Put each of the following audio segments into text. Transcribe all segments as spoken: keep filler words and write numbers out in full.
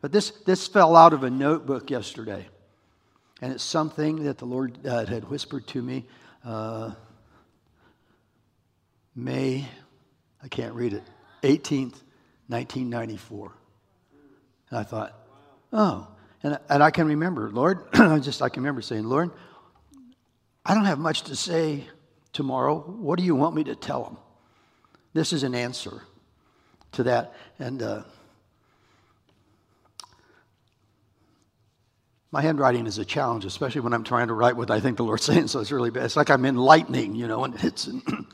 But this, this fell out of a notebook yesterday. And it's something that the Lord uh, had whispered to me. Uh, May, I can't read it, eighteenth, nineteen ninety-four. And I thought, oh. And, and I can remember, Lord, I just I can remember saying, Lord, I don't have much to say tomorrow. What do you want me to tell them? This is an answer to that. And uh, my handwriting is a challenge, especially when I'm trying to write what I think the Lord's saying, so it's really bad. It's like I'm enlightening, you know, and it's...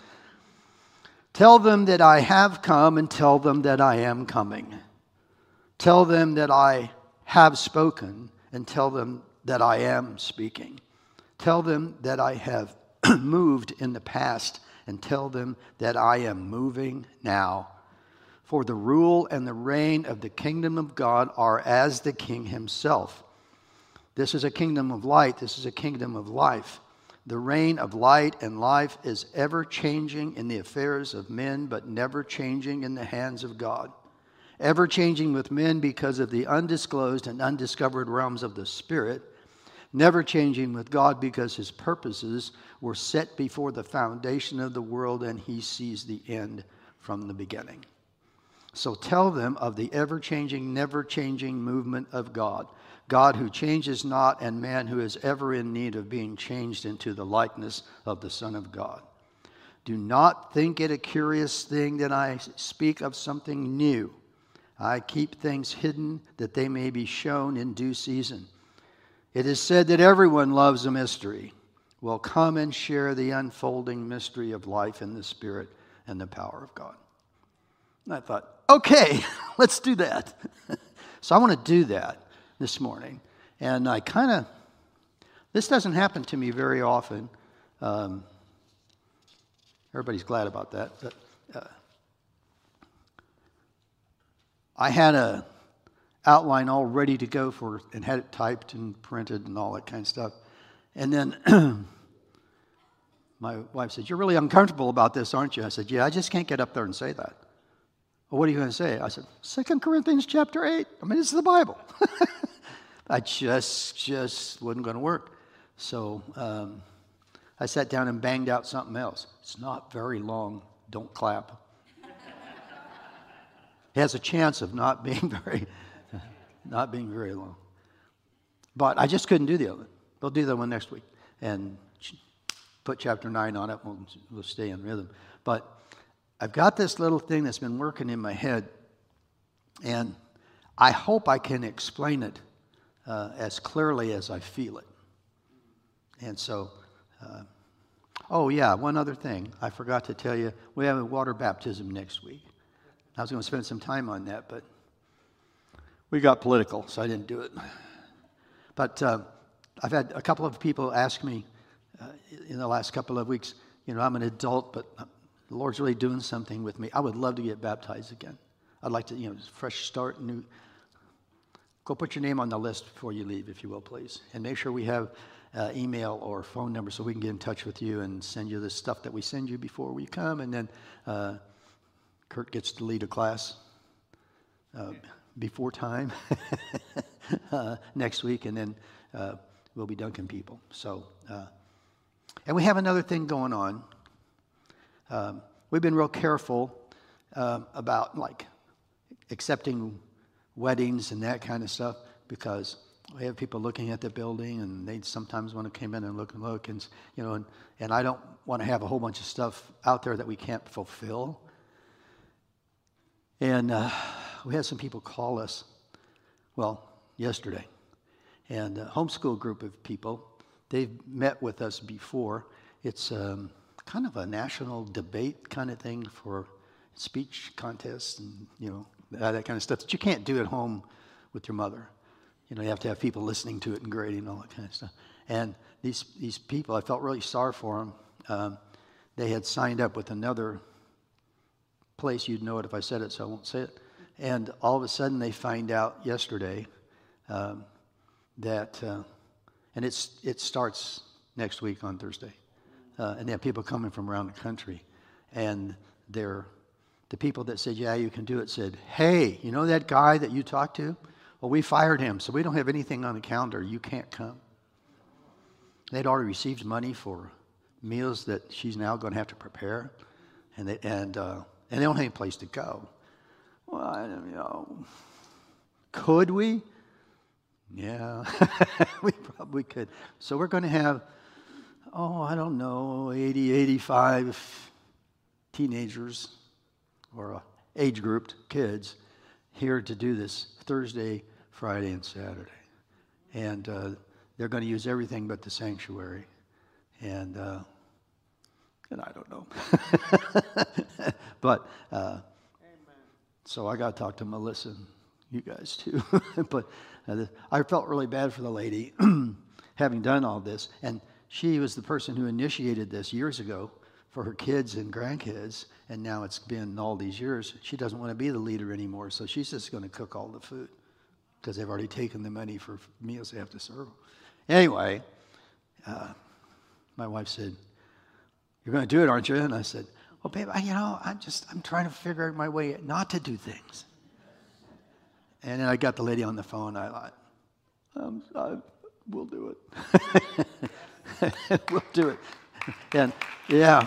Tell them that I have come and tell them that I am coming. Tell them that I have spoken and tell them that I am speaking. Tell them that I have moved in the past and tell them that I am moving now. For the rule and the reign of the kingdom of God are as the King himself. This is a kingdom of light. This is a kingdom of life. The reign of light and life is ever changing in the affairs of men, but never changing in the hands of God. Ever changing with men because of the undisclosed and undiscovered realms of the Spirit. Never changing with God because his purposes were set before the foundation of the world and he sees the end from the beginning. So tell them of the ever-changing, never-changing movement of God. God who changes not, and man who is ever in need of being changed into the likeness of the Son of God. Do not think it a curious thing that I speak of something new. I keep things hidden that they may be shown in due season. It is said that everyone loves a mystery. Well, come and share the unfolding mystery of life in the Spirit and the power of God. And I thought, okay, let's do that. So I want to do that this morning. And I kind of, this doesn't happen to me very often. Um, everybody's glad about that. But, uh, I had a outline all ready to go for, and had it typed and printed and all that kind of stuff. And then my wife said, "You're really uncomfortable about this, aren't you?" I said, "Yeah, I just can't get up there and say that." "Well, what are you going to say?" I said, Second Corinthians chapter eight. I mean, it's the Bible. I just, just wasn't going to work. So um, I sat down and banged out something else. It's not very long. Don't clap. It has a chance of not being very, not being very long. But I just couldn't do the other. We'll do that one next week and put chapter nine on it. We'll, we'll stay in rhythm. But I've got this little thing that's been working in my head, and I hope I can explain it uh, as clearly as I feel it. And so, uh, oh yeah, one other thing. I forgot to tell you, we have a water baptism next week. I was going to spend some time on that, but we got political, so I didn't do it. But uh, I've had a couple of people ask me uh, in the last couple of weeks, you know, I'm an adult, but the Lord's really doing something with me. I would love to get baptized again. I'd like to, you know, fresh start, new. Go put your name on the list before you leave, if you will, please. And make sure we have uh, email or phone number so we can get in touch with you and send you the stuff that we send you before we come. And then uh, Kurt gets to lead a class uh, before time uh, next week, and then uh, we'll be dunking people. So, uh, and we have another thing going on. Um, we've been real careful um, about like accepting weddings and that kind of stuff because we have people looking at the building and they sometimes want to come in and look and look and you know and, and I don't want to have a whole bunch of stuff out there that we can't fulfill. And uh, we had some people call us, well, yesterday, and a homeschool group of people. They've met with us before. It's um, kind of a national debate kind of thing for speech contests and, you know, that, that kind of stuff that you can't do at home with your mother. You know, you have to have people listening to it and grading and all that kind of stuff. And these these people, I felt really sorry for them. Um, they had signed up with another place. You'd know it if I said it, so I won't say it. And all of a sudden they find out yesterday um, that, uh, and it's it starts next week on Thursday. Uh, and they have people coming from around the country. And they're, the people that said, yeah, you can do it, said, hey, you know that guy that you talked to? Well, we fired him, so we don't have anything on the calendar. You can't come. They'd already received money for meals that she's now going to have to prepare, and they and uh, and they don't have any place to go. Well, I, you know, could we? Yeah, we probably could. So we're going to have, oh, I don't know, eighty, eighty-five teenagers or uh, age-grouped kids here to do this Thursday, Friday, and Saturday. And uh, they're going to use everything but the sanctuary. And uh, and I don't know. But uh, so I got to talk to Melissa, you guys too. But uh, I felt really bad for the lady having done all this. And she was the person who initiated this years ago for her kids and grandkids. And now it's been all these years. She doesn't want to be the leader anymore. So she's just going to cook all the food because they've already taken the money for meals they have to serve. Anyway, uh, my wife said, "You're going to do it, aren't you?" And I said, "Well, babe, I, you know, I'm just, I'm trying to figure out my way not to do things." And then I got the lady on the phone. I thought, um, I, we'll do it. We'll do it. And yeah.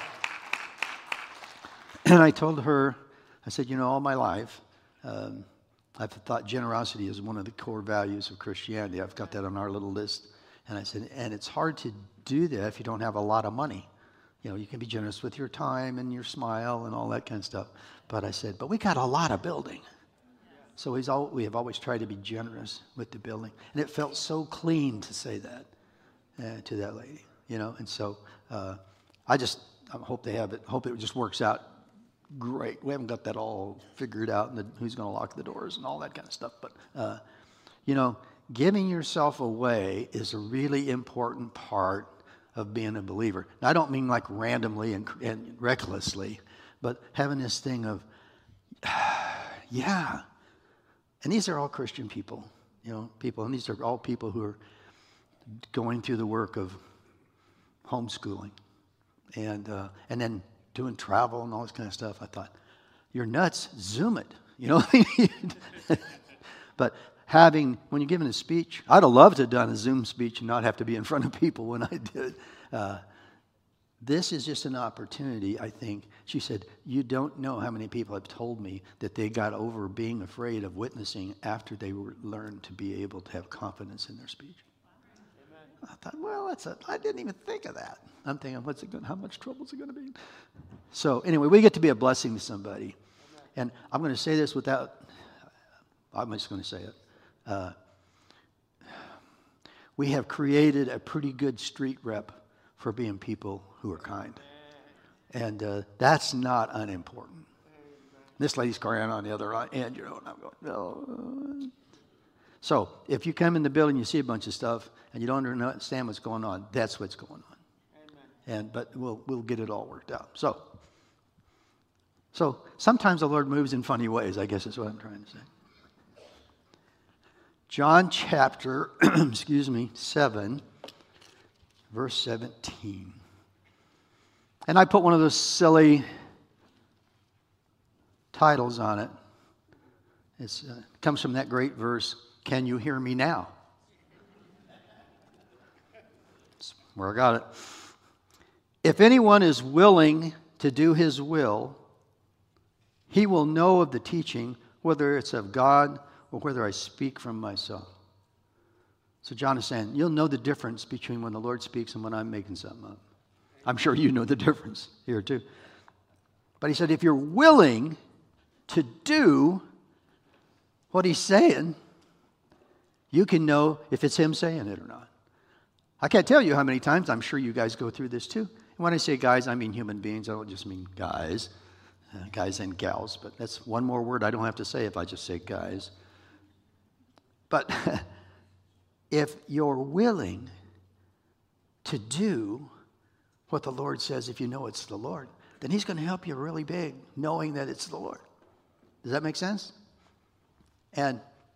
And I told her, I said, you know, all my life, um, I've thought generosity is one of the core values of Christianity. I've got that on our little list. And I said, and it's hard to do that if you don't have a lot of money. You know, you can be generous with your time and your smile and all that kind of stuff. But I said, but we got a lot of building. So he's all, we have always tried to be generous with the building. And it felt so clean to say that uh, to that lady, you know. And so uh, I just I hope they have it, hope it just works out great. We haven't got that all figured out, and the, who's going to lock the doors and all that kind of stuff. But, uh, you know, giving yourself away is a really important part of being a believer. Now, I don't mean like randomly and, and recklessly, but having this thing of, yeah. And these are all Christian people, you know, people. And these are all people who are going through the work of homeschooling and uh, and then doing travel and all this kind of stuff. I thought, you're nuts, Zoom it, you know. But having, when you're giving a speech, I'd have loved to have done a Zoom speech and not have to be in front of people when I did. Uh, this is just an opportunity, I think. She said, you don't know how many people have told me that they got over being afraid of witnessing after they were learned to be able to have confidence in their speech. I thought, well, that's a, I didn't even think of that. I'm thinking, what's it going? How much trouble is it going to be? So anyway, we get to be a blessing to somebody, and I'm going to say this without. I'm just going to say it. Uh, we have created a pretty good street rep for being people who are kind, and uh, that's not unimportant. This lady's crying on the other end, you know, and I'm going, no. So if you come in the building, you see a bunch of stuff, and you don't understand what's going on, that's what's going on. Amen. And but we'll we'll get it all worked out. So so sometimes the Lord moves in funny ways, I guess is what I'm trying to say. John chapter, excuse me, seven, verse seventeen. And I put one of those silly titles on it. It's, uh, it comes from that great verse, "Can you hear me now?" That's where I got it. If anyone is willing to do his will, he will know of the teaching, whether it's of God or whether I speak from myself. So John is saying, you'll know the difference between when the Lord speaks and when I'm making something up. I'm sure you know the difference here too. But he said, if you're willing to do what he's saying, you can know if it's him saying it or not. I can't tell you how many times, I'm sure you guys go through this too. And when I say guys, I mean human beings. I don't just mean guys, uh, guys and gals. But that's one more word I don't have to say if I just say guys. But if you're willing to do what the Lord says, if you know it's the Lord, then he's going to help you really big, knowing that it's the Lord. Does that make sense? And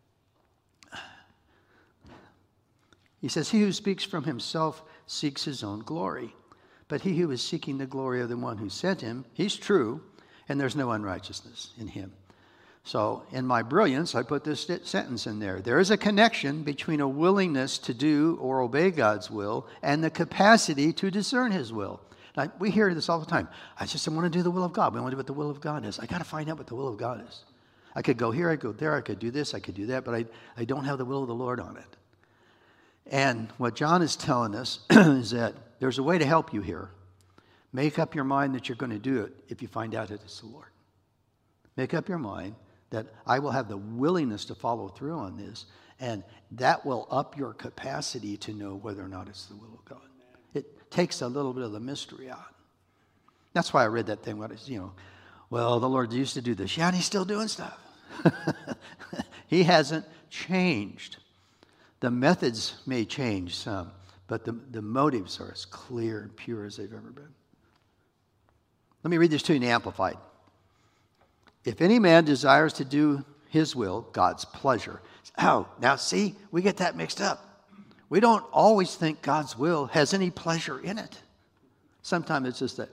he says, he who speaks from himself seeks his own glory. But he who is seeking the glory of the one who sent him, he's true, and there's no unrighteousness in him. So in my brilliance, I put this sentence in there. There is a connection between a willingness to do or obey God's will and the capacity to discern his will. Now, we hear this all the time. I just want to do the will of God. We want to do what the will of God is. I got to find out what the will of God is. I could go here, I could go there, I could do this, I could do that, but I, I don't have the will of the Lord on it. And what John is telling us is that there's a way to help you here. Make up your mind that you're going to do it if you find out that it's the Lord. Make up your mind that I will have the willingness to follow through on this, and that will up your capacity to know whether or not it's the will of God. It takes a little bit of the mystery out. That's why I read that thing, what is, you know, well, the Lord used to do this. Yeah, and he's still doing stuff. He hasn't changed. The methods may change some, but the, the motives are as clear and pure as they've ever been. Let me read this to you in the Amplified. If any man desires to do his will, God's pleasure. Oh, now see, we get that mixed up. We don't always think God's will has any pleasure in it. Sometimes it's just that,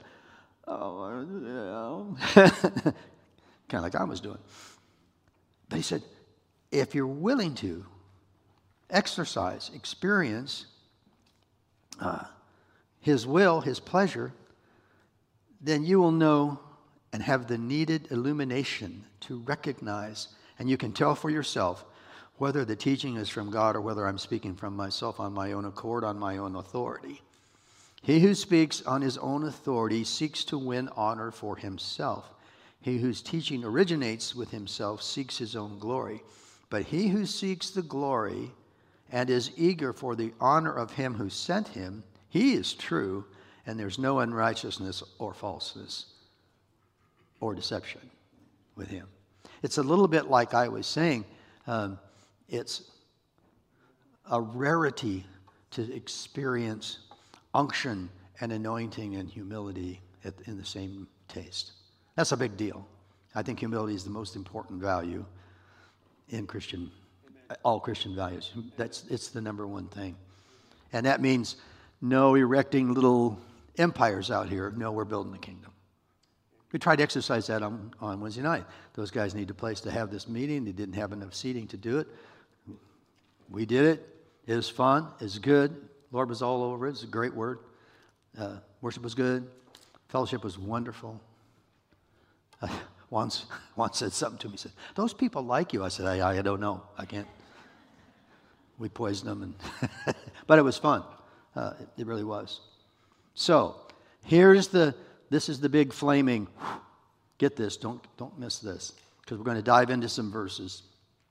oh, yeah. Kind of like I was doing. But he said, if you're willing to exercise, experience uh, his will, his pleasure, then you will know and have the needed illumination to recognize, and you can tell for yourself whether the teaching is from God or whether I'm speaking from myself on my own accord, on my own authority. He who speaks on his own authority seeks to win honor for himself. He whose teaching originates with himself seeks his own glory. But he who seeks the glory and is eager for the honor of him who sent him, he is true, and there's no unrighteousness or falseness or deception with him. It's a little bit like I was saying. Um, it's a rarity to experience unction and anointing and humility at, in the same taste. That's a big deal. I think humility is the most important value in Christian, Amen. all Christian values. That's it's the number one thing. And that means no erecting little empires out here. No, we're building the kingdom. We tried to exercise that on, on Wednesday night. Those guys need a place to have this meeting. They didn't have enough seating to do it. We did it. It was fun. It was good. Lord was all over it. It's a great word. Uh, worship was good. Fellowship was wonderful. Uh, once, once said something to me. He said, "Those people like you." I said, I, I don't know. I can't. We poisoned them. And but it was fun. Uh, it, it really was. So here's the, this is the big flaming, get this, don't, don't miss this, because we're going to dive into some verses.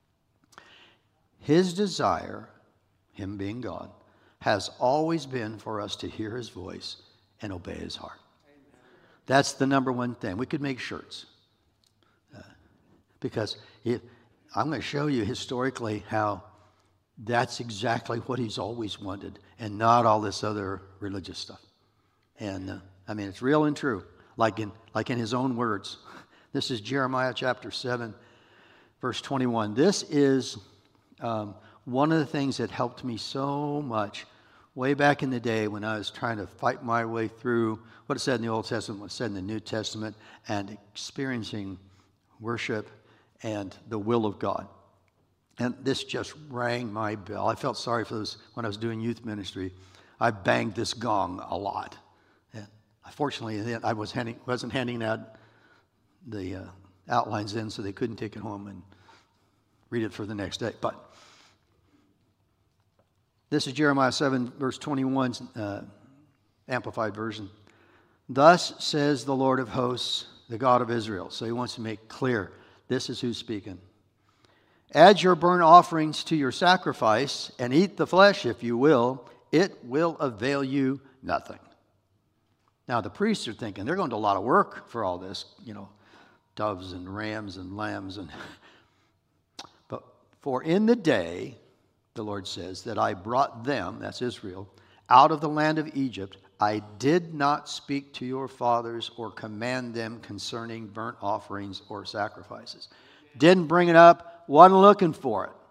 His desire, him being God, has always been for us to hear his voice and obey his heart. Amen. That's the number one thing. We could make shirts. Uh, because it, I'm going to show you historically how that's exactly what he's always wanted, and not all this other religious stuff. And uh, I mean, it's real and true, like in like in his own words. This is Jeremiah chapter seven, verse twenty-one. This is um, one of the things that helped me so much way back in the day when I was trying to fight my way through what it said in the Old Testament, what it said in the New Testament, and experiencing worship and the will of God. And this just rang my bell. I felt sorry for those when I was doing youth ministry. I banged this gong a lot. And fortunately, I was handing, wasn't handing out the uh, outlines in, so they couldn't take it home and read it for the next day. But this is Jeremiah seven, verse twenty-one, uh, Amplified Version. Thus says the Lord of hosts, the God of Israel. So he wants to make clear, this is who's speaking. Add your burnt offerings to your sacrifice and eat the flesh, if you will. It will avail you nothing. Now, the priests are thinking, they're going to do a lot of work for all this, you know, doves and rams and lambs. and. But for in the day, the Lord says, that I brought them, that's Israel, out of the land of Egypt, I did not speak to your fathers or command them concerning burnt offerings or sacrifices. Didn't bring it up. Wasn't looking for it.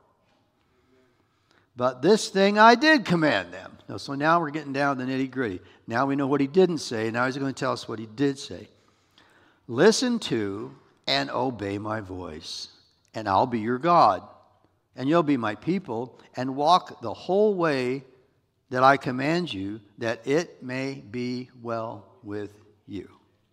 But this thing I did command them. So now we're getting down to the nitty gritty. Now we know what he didn't say. Now he's going to tell us what he did say. Listen to and obey my voice. and I'll be your God, and you'll be my people, and walk the whole way that I command you, that it may be well with you.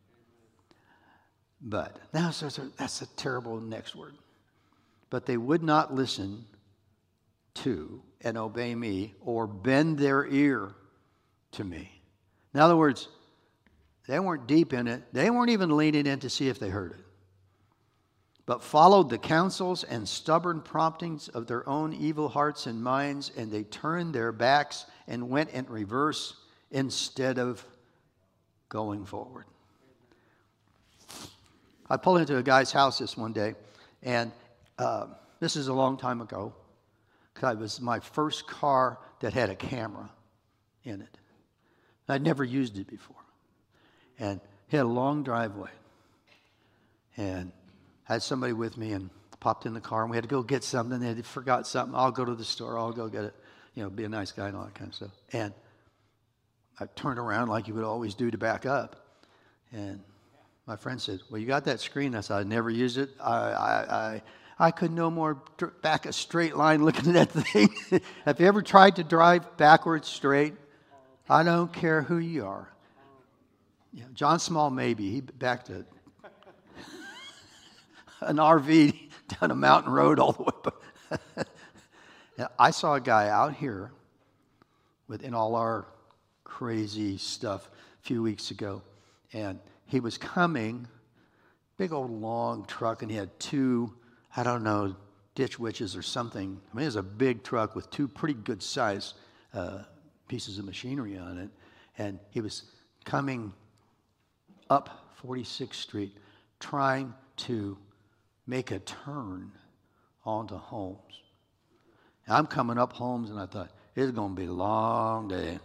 But, now that's a terrible next word. But they would not listen to and obey me, or bend their ear to me. In other words, they weren't deep in it. They weren't even leaning in to see if they heard it, but followed the counsels and stubborn promptings of their own evil hearts and minds, and they turned their backs and went in reverse instead of going forward. I pulled into a guy's house this one day, and uh, this is a long time ago. It was my first car that had a camera in it. I'd never used it before. And he had a long driveway. And I had somebody with me and popped in the car, and we had to go get something. They had forgot something. I'll go to the store. I'll go get it. You know, be a nice guy and all that kind of stuff. And I turned around like you would always do to back up. And my friend said, well, you got that screen? I said, I never used it. I, I, I, I could no more back a straight line looking at that thing. Have you ever tried to drive backwards straight? I don't care who you are. You know, John Small, maybe. He backed a, an R V down a mountain road all the way. Now, I saw a guy out here within all our crazy stuff a few weeks ago, and he was coming, big old long truck, and he had two, I don't know, ditch witches or something. I mean, it was a big truck with two pretty good sized uh, pieces of machinery on it, and he was coming up forty-sixth Street trying to make a turn onto Holmes. And I'm coming up Holmes, and I thought, it's going to be a long day.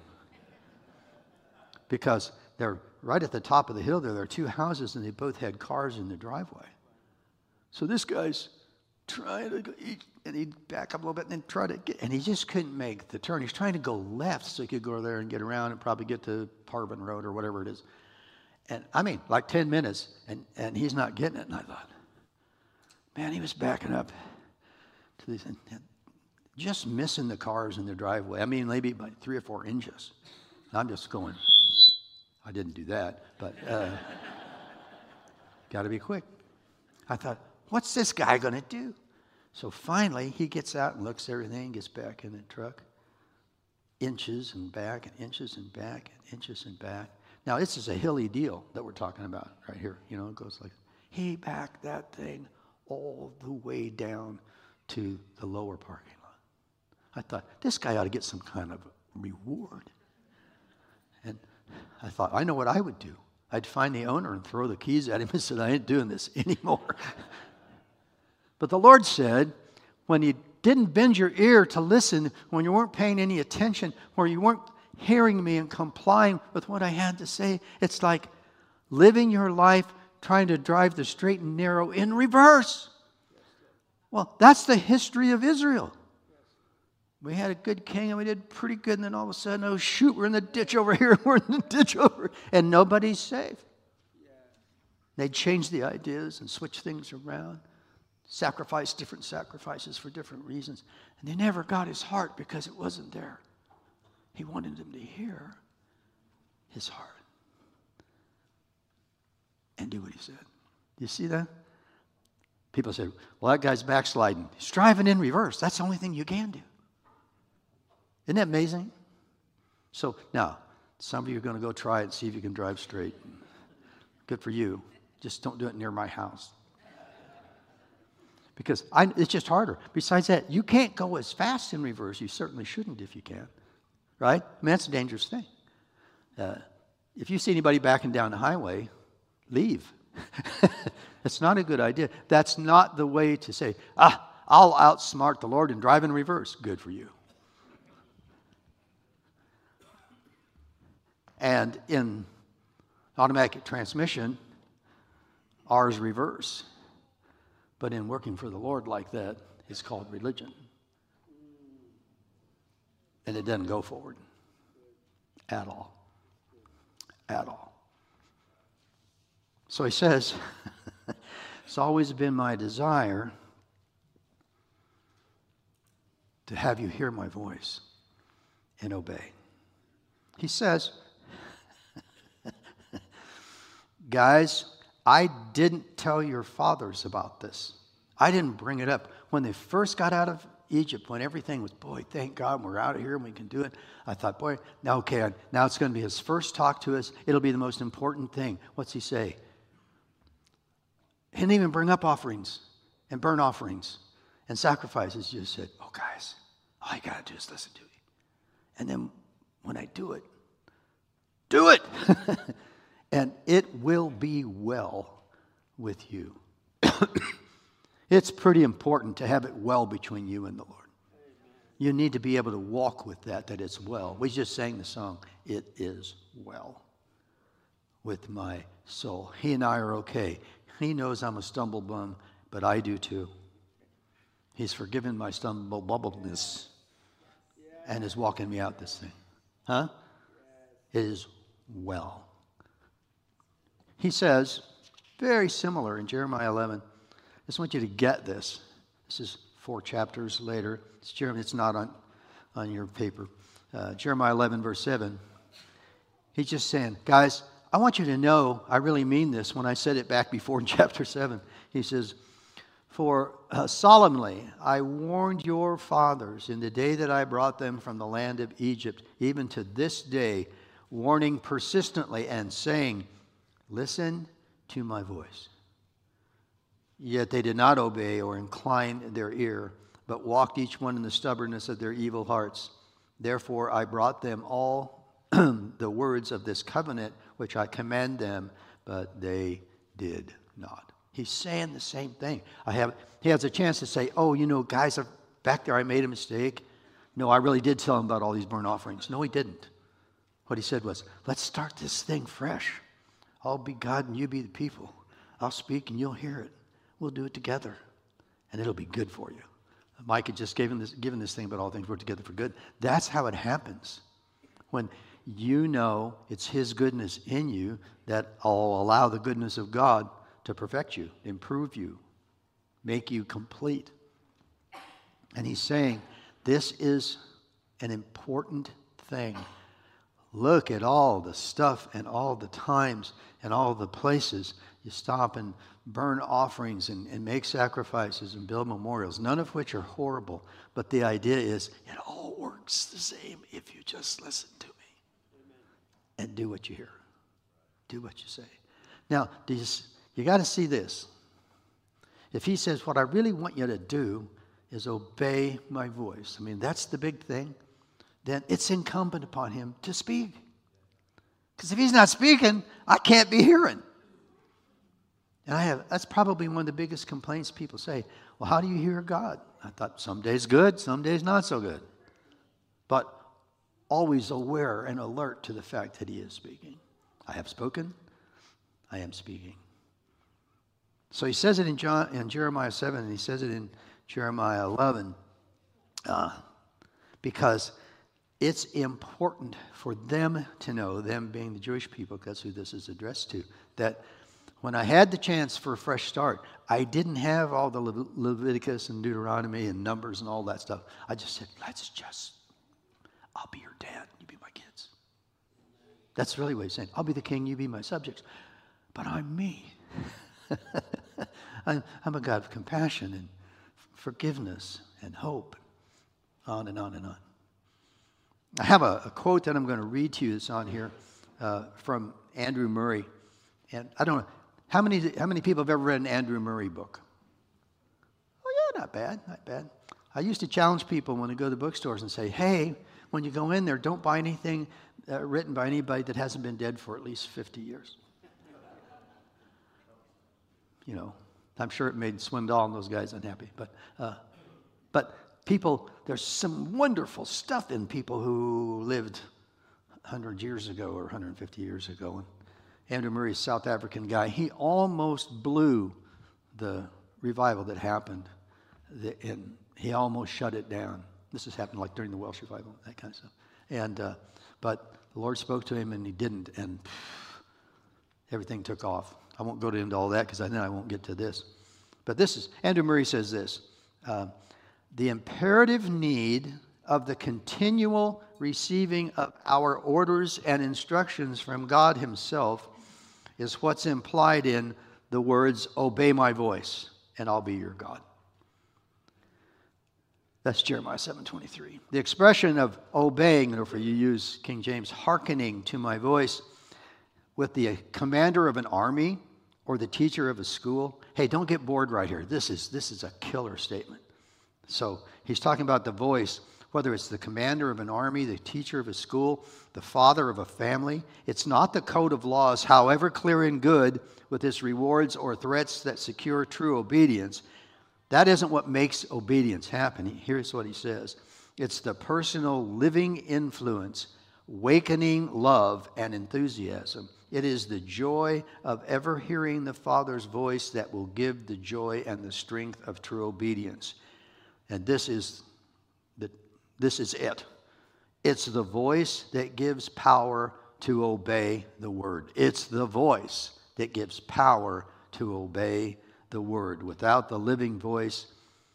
Because they're right at the top of the hill there. There are two houses, and they both had cars in the driveway. So this guy's trying to go, and he'd back up a little bit and then try to get, and he just couldn't make the turn. He's trying to go left so he could go there and get around and probably get to Parvin Road or whatever it is. And I mean, like ten minutes, and, and he's not getting it. And I thought, man, he was backing up to these, and, and just missing the cars in the driveway. I mean, maybe by three or four inches. And I'm just going, I didn't do that, but uh, got to be quick. I thought, what's this guy going to do? So finally, he gets out and looks at everything, gets back in the truck, inches and back, and inches and back, and inches and back. Now, this is a hilly deal that we're talking about right here. You know, it goes like, he backed that thing all the way down to the lower parking lot. I thought, this guy ought to get some kind of reward. And I thought, I know what I would do. I'd find the owner and throw the keys at him and said, I ain't doing this anymore. But the Lord said, when you didn't bend your ear to listen, when you weren't paying any attention, or you weren't hearing me and complying with what I had to say, it's like living your life trying to drive the straight and narrow in reverse. Well, that's the history of Israel. We had a good king and we did pretty good, and then all of a sudden, oh shoot, we're in the ditch over here, we're in the ditch over, and nobody's safe. They changed the ideas and switched things around, sacrificed different sacrifices for different reasons, and they never got his heart because it wasn't there. He wanted them to hear his heart and do what he said. Do you see that? People said, well, that guy's backsliding. He's driving in reverse. That's the only thing you can do. Isn't that amazing? So now, some of you are going to go try it and see if you can drive straight. Good for you. Just don't do it near my house. Because I, it's just harder. Besides that, you can't go as fast in reverse. You certainly shouldn't if you can. Right? I mean, that's a dangerous thing. Uh, if you see anybody backing down the highway, leave. That's not a good idea. That's not the way to say, ah, I'll outsmart the Lord and drive in reverse. Good for you. And in automatic transmission, ours reverse. But in working for the Lord like that, it's called religion. And it doesn't go forward at all. At all. So he says, it's always been my desire to have you hear my voice and obey. He says, guys, I didn't tell your fathers about this. I didn't bring it up. When they first got out of Egypt, when everything was, boy, thank God we're out of here and we can do it. I thought, boy, now okay, now it's going to be his first talk to us. It'll be the most important thing. What's he say? He didn't even bring up offerings and burnt offerings and sacrifices. He just said, oh, guys, all you got to do is listen to me. And then when I do it, do it. And it will be well with you. It's pretty important to have it well between you and the Lord. You need to be able to walk with that, that it's well. We just sang the song, it is well with my soul. He and I are okay. He knows I'm a stumble bum, but I do too. He's forgiven my stumble bubbleness and is walking me out this thing. Huh? It is well. He says, very similar in Jeremiah eleven. I just want you to get this. This is four chapters later. It's Jeremiah. It's not on, on your paper. Uh, Jeremiah eleven, verse seven. He's just saying, guys, I want you to know, I really mean this when I said it back before in chapter seven. He says, for uh, solemnly I warned your fathers in the day that I brought them from the land of Egypt, even to this day, warning persistently and saying, listen to my voice. Yet they did not obey or incline their ear, but walked each one in the stubbornness of their evil hearts. Therefore I brought them all the words of this covenant, which I command them, but they did not. He's saying the same thing. I have. He has a chance to say, oh, you know, guys, back there I made a mistake. No, I really did tell him about all these burnt offerings. No, he didn't. What he said was, let's start this thing fresh. I'll be God and you be the people. I'll speak and you'll hear it. We'll do it together, and it'll be good for you. Mike had just given this, given this thing about all things work together for good. That's how it happens. When you know it's his goodness in you that will allow the goodness of God to perfect you, improve you, make you complete. And he's saying, this is an important thing. Look at all the stuff and all the times and all the places you stop and burn offerings and, and make sacrifices and build memorials, none of which are horrible. But the idea is it all works the same if you just listen to me. Amen. And do what you hear. Do what you say. Now, these, you got to see this. If he says, what I really want you to do is obey my voice, I mean, that's the big thing, then it's incumbent upon him to speak. Because if he's not speaking, I can't be hearing. And I have, that's probably one of the biggest complaints people say. Well, how do you hear God? I thought some days good, some days not so good. But always aware and alert to the fact that he is speaking. I have spoken, I am speaking. So he says it in, John, in Jeremiah seven, and he says it in Jeremiah eleven. Uh, because it's important for them to know, them being the Jewish people, that's who this is addressed to, that when I had the chance for a fresh start, I didn't have all the Le- Leviticus and Deuteronomy and Numbers and all that stuff. I just said, let's just, I'll be your dad, you be my kids. That's really what he's saying. I'll be the king, you be my subjects. But I'm me. I'm, I'm a God of compassion and forgiveness and hope, on and on and on. I have a, a quote that I'm going to read to you that's on here uh, from Andrew Murray. And I don't know, how many, how many people have ever read an Andrew Murray book? Oh, yeah, not bad, not bad. I used to challenge people when they go to bookstores and say, hey, when you go in there, don't buy anything uh, written by anybody that hasn't been dead for at least fifty years. You know, I'm sure it made Swindoll and those guys unhappy. But, uh, but people, there's some wonderful stuff in people who lived one hundred years ago or one hundred fifty years ago. And Andrew Murray, a South African guy, he almost blew the revival that happened. And he almost shut it down. This has happened like during the Welsh revival, that kind of stuff. And uh, but the Lord spoke to him and he didn't, and pff, everything took off. I won't go into all that because then I won't get to this. But this is, Andrew Murray says this, uh, The imperative need of the continual receiving of our orders and instructions from God himself is what's implied in the words, obey my voice, and I'll be your God. That's Jeremiah seven twenty-three. The expression of obeying, or for you use King James, hearkening to my voice, with the commander of an army or the teacher of a school. Hey, don't get bored right here. This is, this is a killer statement. So he's talking about the voice, whether it's the commander of an army, the teacher of a school, the father of a family. It's not the code of laws, however clear and good, with its rewards or threats that secure true obedience. That isn't what makes obedience happen. Here's what he says. It's the personal living influence, awakening love and enthusiasm. It is the joy of ever hearing the Father's voice that will give the joy and the strength of true obedience. And this is the, this is it. It's the voice that gives power to obey the word. It's the voice that gives power to obey the word. Without the living voice,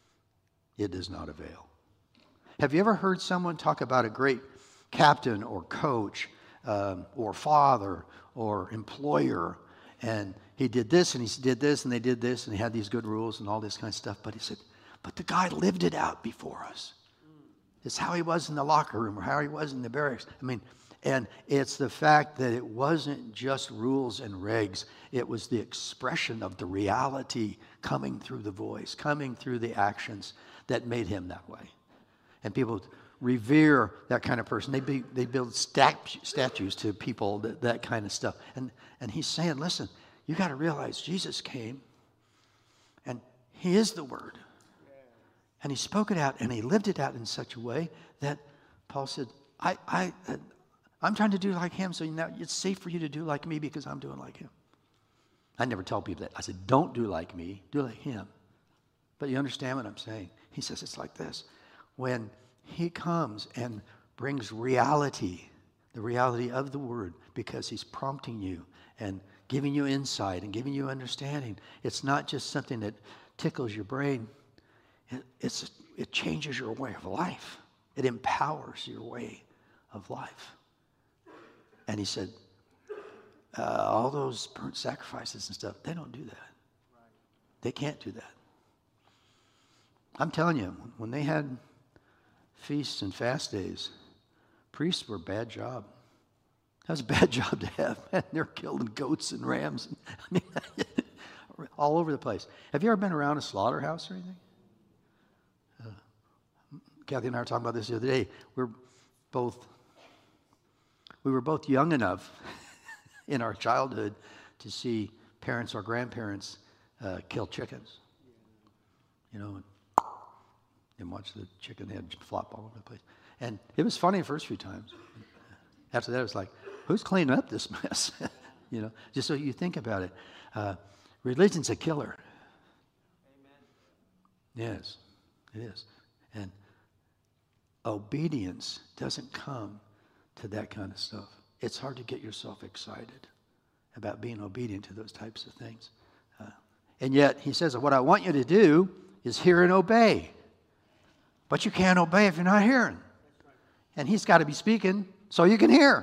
it does not avail. Have you ever heard someone talk about a great captain or coach um, or father or employer, and he did this and he did this and they did this and he had these good rules and all this kind of stuff, but he said, but the guy lived it out before us. It's how he was in the locker room or how he was in the barracks. I mean, and it's the fact that it wasn't just rules and regs. It was the expression of the reality coming through the voice, coming through the actions that made him that way. And people revere that kind of person. They, be, they build stat, statues to people, that, that kind of stuff. And, and he's saying, listen, you got to realize Jesus came and he is the Word. And he spoke it out and he lived it out in such a way that Paul said, I, I, I'm trying to do like him, so now it's safe for you to do like me because I'm doing like him. I never tell people that. I said, don't do like me, do like him. But you understand what I'm saying? He says it's like this. When he comes and brings reality, the reality of the word, because he's prompting you and giving you insight and giving you understanding, it's not just something that tickles your brain. It, it's, it changes your way of life. It empowers your way of life. And he said, uh, all those burnt sacrifices and stuff, they don't do that. Right. They can't do that. I'm telling you, when they had feasts and fast days, priests were a bad job. That was a bad job to have. Man, they're killing goats and rams. And, I mean, all over the place. Have you ever been around a slaughterhouse or anything? Kathy and I were talking about this the other day. We're both, we were both young enough in our childhood to see parents or grandparents uh, kill chickens. You know, and, and watch the chicken head flop all over the place. And it was funny the first few times. After that, it was like, who's cleaning up this mess? You know, just so you think about it. Uh, religion's a killer. Amen. Yes, it is. And obedience doesn't come to that kind of stuff. It's hard to get yourself excited about being obedient to those types of things. Uh, and yet, he says, what I want you to do is hear and obey. But you can't obey if you're not hearing. And he's got to be speaking so you can hear.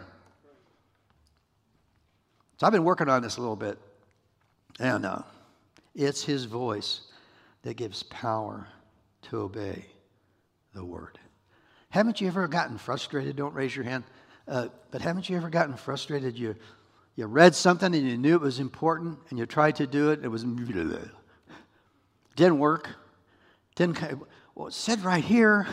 So I've been working on this a little bit. And uh, it's his voice that gives power to obey the word. Haven't you ever gotten frustrated? Don't raise your hand. Uh, but haven't you ever gotten frustrated? You you read something and you knew it was important and you tried to do it. It was didn't work. Didn't. Well, it said right here.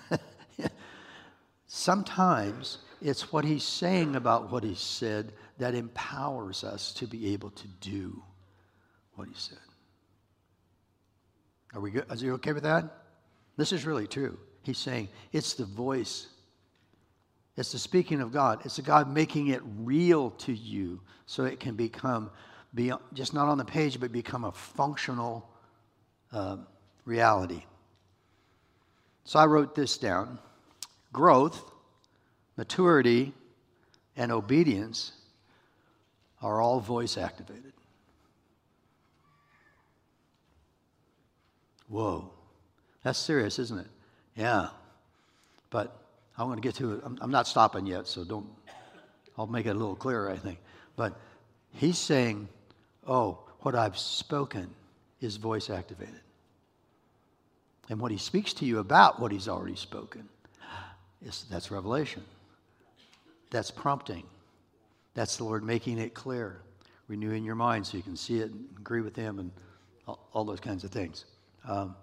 Sometimes it's what he's saying about what he said that empowers us to be able to do what he said. Are we good? Is he okay with that? This is really true. He's saying it's the voice. It's the speaking of God. It's the God making it real to you so it can become, beyond, just not on the page, but become a functional uh, reality. So I wrote this down. Growth, maturity, and obedience are all voice activated. Whoa. That's serious, isn't it? Yeah. But I want to get to it. I'm, I'm not stopping yet, so don't, I'll make it a little clearer, I think. But he's saying, oh, what I've spoken is voice activated. And what he speaks to you about what he's already spoken, is, that's revelation. That's prompting. That's the Lord making it clear, renewing your mind so you can see it and agree with him and all, all those kinds of things. Um,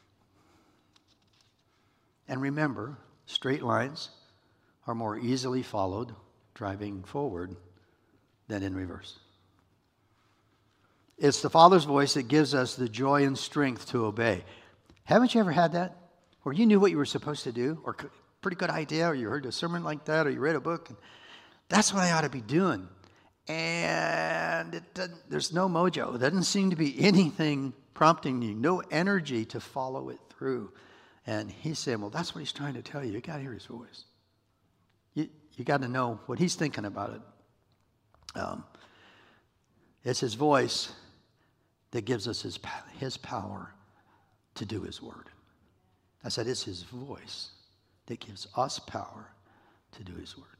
and remember, straight lines are more easily followed driving forward than in reverse. It's the Father's voice that gives us the joy and strength to obey. Haven't you ever had that? Where you knew what you were supposed to do, or pretty good idea, or you heard a sermon like that, or you read a book, and that's what I ought to be doing. And it doesn't, there's no mojo. There doesn't seem to be anything prompting you, no energy to follow it through. And he's saying, well, that's what he's trying to tell you. You got to hear his voice. You, you got to know what he's thinking about it. Um, it's his voice that gives us his, his power to do his word. I said it's his voice that gives us power to do his word.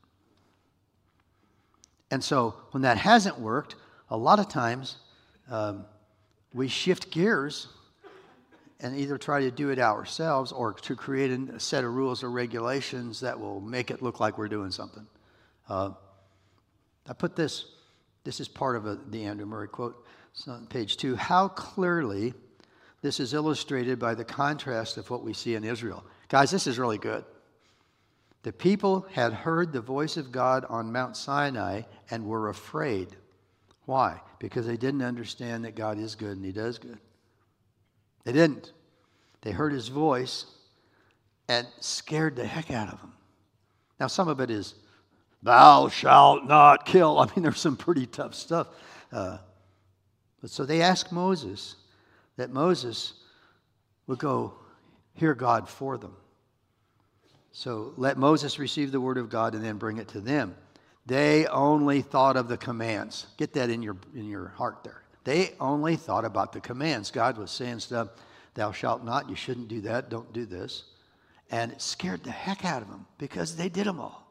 And so when that hasn't worked, a lot of times um, we shift gears and either try to do it ourselves or to create a set of rules or regulations that will make it look like we're doing something. Uh, I put this, this is part of a, the Andrew Murray quote. It's on page two. How clearly this is illustrated by the contrast of what we see in Israel. Guys, this is really good. The people had heard the voice of God on Mount Sinai and were afraid. Why? Because they didn't understand that God is good and he does good. They didn't. They heard his voice and scared the heck out of them. Now, some of it is, thou shalt not kill. I mean, there's some pretty tough stuff. Uh, but so they asked Moses that Moses would go hear God for them. So let Moses receive the word of God and then bring it to them. They only thought of the commands. Get that in your in your heart there. They only thought about the commands. God was saying stuff, thou shalt not, you shouldn't do that, don't do this. And it scared the heck out of them because they did them all.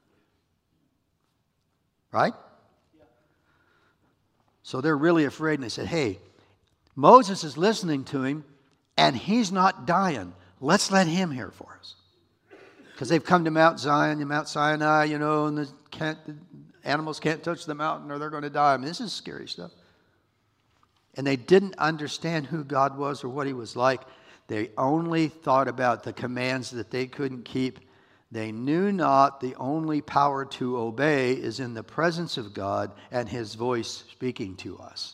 Right? Yeah. So they're really afraid and they said, hey, Moses is listening to him and he's not dying. Let's let him hear for us. Because they've come to Mount Zion, Mount Sinai, you know, and the, can't, the animals can't touch the mountain or they're going to die. I mean, this is scary stuff. And they didn't understand who God was or what he was like. They only thought about the commands that they couldn't keep. They knew not the only power to obey is in the presence of God and his voice speaking to us.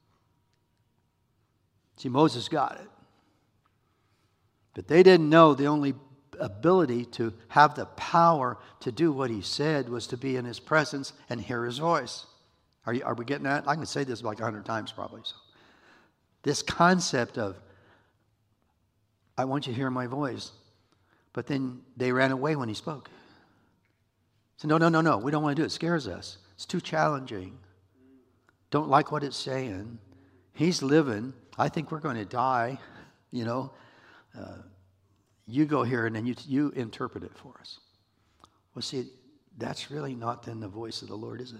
See, Moses got it. But they didn't know the only ability to have the power to do what he said was to be in his presence and hear his voice. Are, you, are we getting that? I can say this like a hundred times probably. So, this concept of, I want you to hear my voice. But then they ran away when he spoke. So no, no, no, no. We don't want to do it. It scares us. It's too challenging. Don't like what it's saying. He's living. I think we're going to die. You know. Uh, you go here and then you, you interpret it for us. Well, see, that's really not then the voice of the Lord, is it?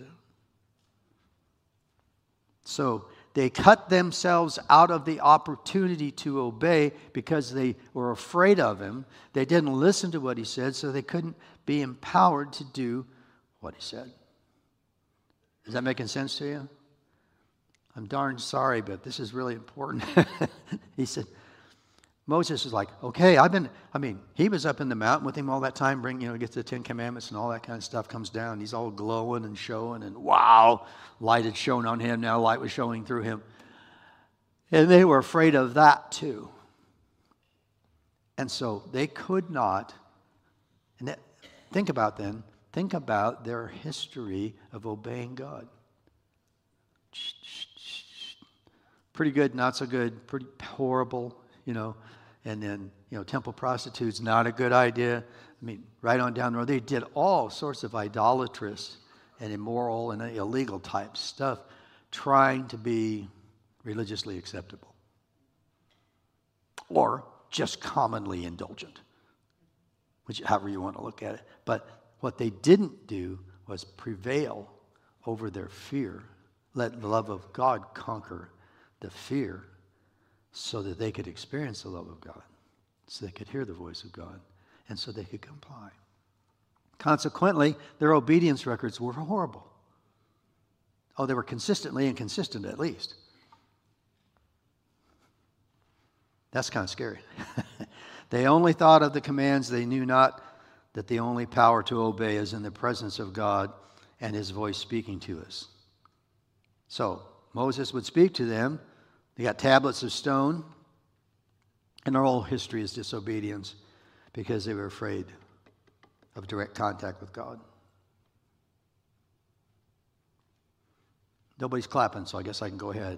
So they cut themselves out of the opportunity to obey because they were afraid of him. They didn't listen to what he said, so they couldn't be empowered to do what he said. Is that making sense to you? I'm darn sorry, but this is really important. He said, Moses is like, okay, I've been, I mean, he was up in the mountain with him all that time, bring, you know, gets the Ten Commandments and all that kind of stuff comes down. He's all glowing and showing, and wow, light had shone on him, now light was showing through him. And they were afraid of that too. And so they could not, and that, think about then, think about their history of obeying God. Pretty good, not so good, pretty horrible, you know, and then, you know, temple prostitutes, not a good idea. I mean, right on down the road, they did all sorts of idolatrous and immoral and illegal type stuff, trying to be religiously acceptable. Or just commonly indulgent, which however you want to look at it. But what they didn't do was prevail over their fear. Let the love of God conquer the fear so that they could experience the love of God, so they could hear the voice of God, and so they could comply. Consequently, their obedience records were horrible. Oh, they were consistently inconsistent at least. That's kind of scary. They only thought of the commands. They knew not that the only power to obey is in the presence of God and his voice speaking to us. So Moses would speak to them. They got tablets of stone. And their whole history is disobedience because they were afraid of direct contact with God. Nobody's clapping, so I guess I can go ahead.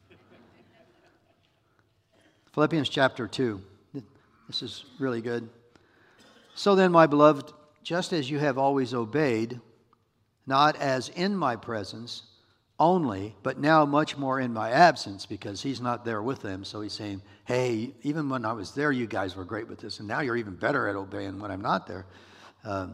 Philippians chapter two. This is really good. So then, my beloved, just as you have always obeyed, not as in my presence only, but now much more in my absence, because he's not there with them. So he's saying, hey, even when I was there, you guys were great with this, and now you're even better at obeying when I'm not there. Um,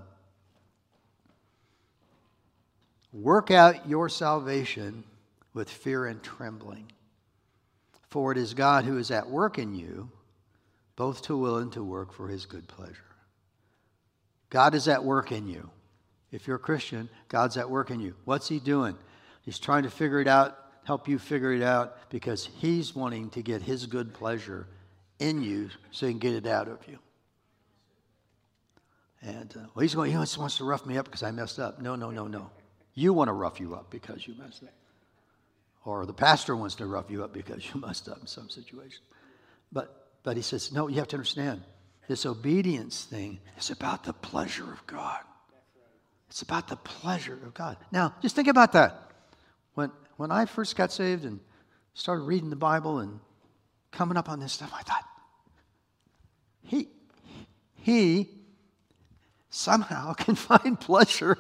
Work out your salvation with fear and trembling. For it is God who is at work in you, both to will and to work for his good pleasure. God is at work in you. If you're a Christian, God's at work in you. What's he doing? He's trying to figure it out, help you figure it out, because he's wanting to get his good pleasure in you so he can get it out of you. And, uh, well, he's going, he just wants to rough me up because I messed up. No, no, no, no. You want to rough you up because you messed up. Or the pastor wants to rough you up because you messed up in some situation. But, but he says, no, you have to understand, this obedience thing is about the pleasure of God. It's about the pleasure of God. Now, just think about that. When, when I first got saved and started reading the Bible and coming up on this stuff, I thought, he, he somehow can find pleasure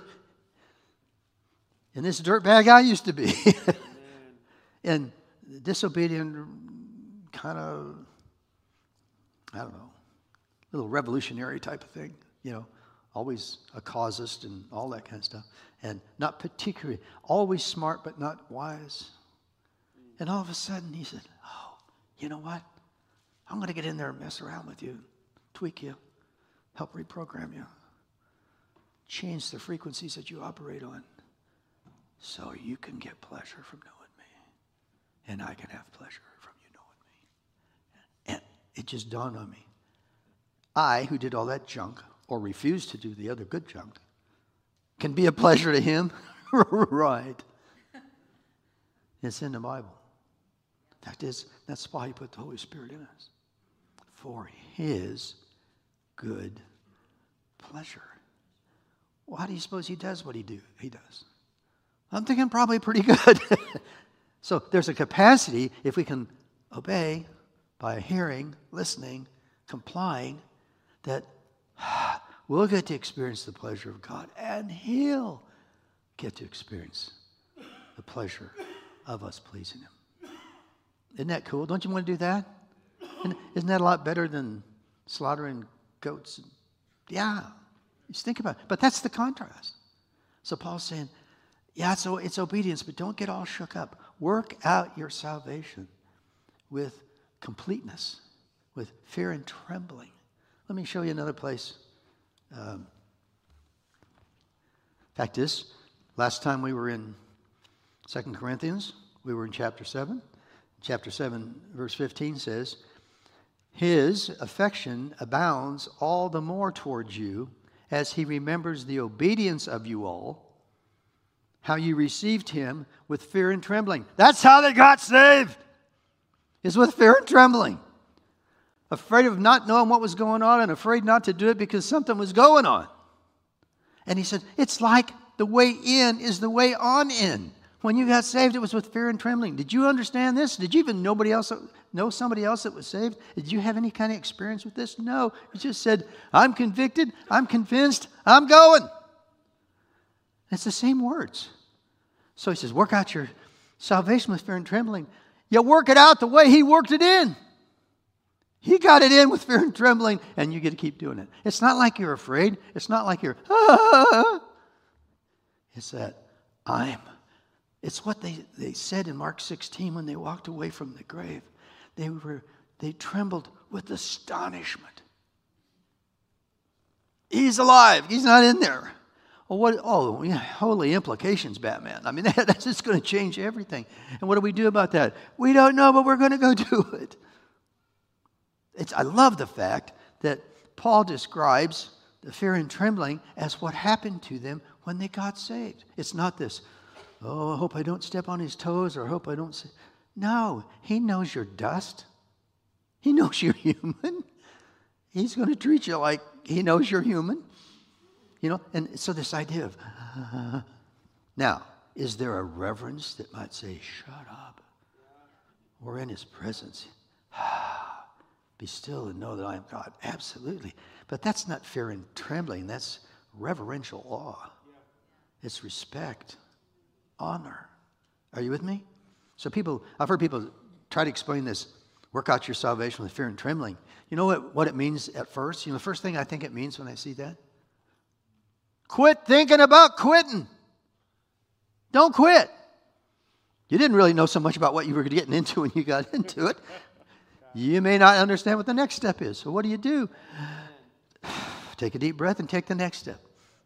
in this dirtbag I used to be. And disobedient, kind of, I don't know, little revolutionary type of thing, you know, always a causist and all that kind of stuff. And not particularly, always smart but not wise. And all of a sudden he said, oh, you know what? I'm going to get in there and mess around with you, tweak you, help reprogram you, change the frequencies that you operate on, so you can get pleasure from knowing me, and I can have pleasure from you knowing me. And it just dawned on me. I, who did all that junk, or refused to do the other good junk, can be a pleasure to him. Right. It's in the Bible. The fact is, that's why he put the Holy Spirit in us. For his good pleasure. Well, how do you suppose he does what he do? He does? I'm thinking probably pretty good. So there's a capacity, if we can obey by hearing, listening, complying, that we'll get to experience the pleasure of God, and he'll get to experience the pleasure of us pleasing him. Isn't that cool? Don't you want to do that? Isn't that a lot better than slaughtering goats? Yeah. Just think about it. But that's the contrast. So Paul's saying, yeah, so it's obedience, but don't get all shook up. Work out your salvation with completeness, with fear and trembling. Let me show you another place. Um, fact is, last time we were in Second Corinthians, we were in chapter seven. Chapter seven, verse fifteen says, his affection abounds all the more towards you as he remembers the obedience of you all, how you received him with fear and trembling. That's how they got saved, is with fear and trembling. Afraid of not knowing what was going on and afraid not to do it because something was going on. And he said, it's like the way in is the way on in. When you got saved, it was with fear and trembling. Did you understand this? Did you even nobody else know somebody else that was saved? Did you have any kind of experience with this? No. You just said, I'm convicted, I'm convinced, I'm going. It's the same words. So he says, work out your salvation with fear and trembling. You work it out the way he worked it in. He got it in with fear and trembling, and you get to keep doing it. It's not like you're afraid. It's not like you're, ah. It's that I'm. It's what they, they said in Mark sixteen when they walked away from the grave. They were they trembled with astonishment. He's alive. He's not in there. Well, what? Oh, yeah, holy implications, Batman. I mean, that, that's just going to change everything. And what do we do about that? We don't know, but we're going to go do it. It's, I love the fact that Paul describes the fear and trembling as what happened to them when they got saved. It's not this, oh, I hope I don't step on his toes, or I hope I don't say. No, he knows you're dust. He knows you're human. He's going to treat you like he knows you're human. You know, and so this idea of, uh, now, is there a reverence that might say, shut up? We're in his presence. Be still and know that I am God. Absolutely. But that's not fear and trembling. That's reverential awe. It's respect, honor. Are you with me? So people, I've heard people try to explain this, work out your salvation with fear and trembling. You know what, what it means at first? You know, the first thing I think it means when I see that? Quit thinking about quitting. Don't quit. You didn't really know so much about what you were getting into when you got into it. You may not understand what the next step is. So what do you do? Take a deep breath and take the next step.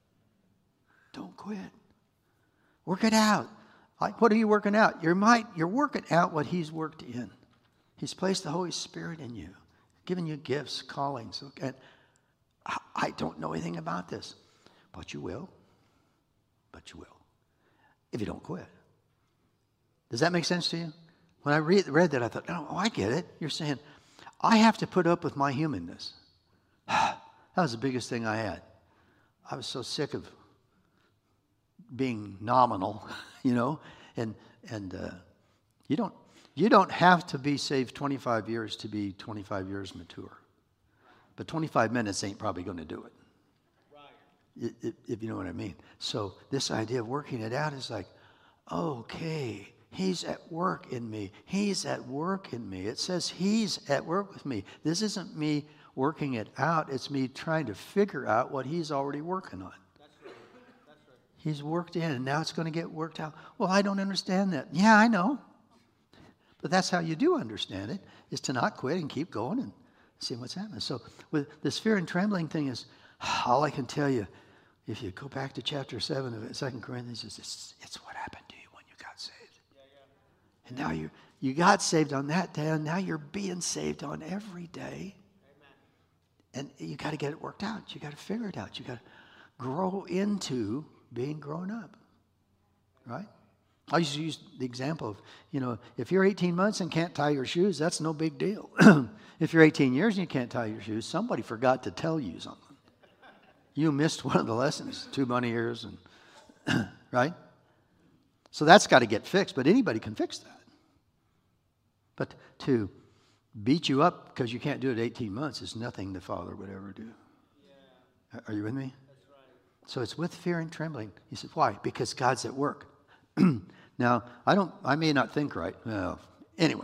Don't quit. Work it out. Like, what are you working out? You're, might, you're working out what he's worked in. He's placed the Holy Spirit in you, given you gifts, callings. Okay? I, I don't know anything about this, but you will. But you will. If you don't quit. Does that make sense to you? When I read, read that, I thought, oh, I get it. You're saying, I have to put up with my humanness. That was the biggest thing I had. I was so sick of being nominal, you know, and and uh, you don't you don't have to be saved twenty-five years to be twenty-five years mature, but twenty-five minutes ain't probably going to do it. Right. If, if you know what I mean. So this idea of working it out is like, okay, he's at work in me. He's at work in me. It says he's at work with me. This isn't me working it out. It's me trying to figure out what he's already working on. That's right. That's right. He's worked in, and now it's going to get worked out. Well, I don't understand that. Yeah, I know. But that's how you do understand it, is to not quit and keep going and see what's happening. So with this fear and trembling thing is, all I can tell you, if you go back to chapter seven of Second Corinthians, is it's, it's what happened to you when you got saved. Yeah, yeah. And now you you got saved on that day, and now you're being saved on every day. Amen. And you got to get it worked out. You got to figure it out. You got to grow into being grown up. Right? I used to use the example of, you know, if you're eighteen months and can't tie your shoes, that's no big deal. If you're eighteen years and you can't tie your shoes, somebody forgot to tell you something. You missed one of the lessons, two bunny ears, and right? So that's got to get fixed, but anybody can fix that. But to beat you up because you can't do it eighteen months is nothing the Father would ever do. Yeah. Are you with me? That's right. So it's with fear and trembling. He said, why? Because God's at work. Now, I don't. I may not think right. Well, anyway,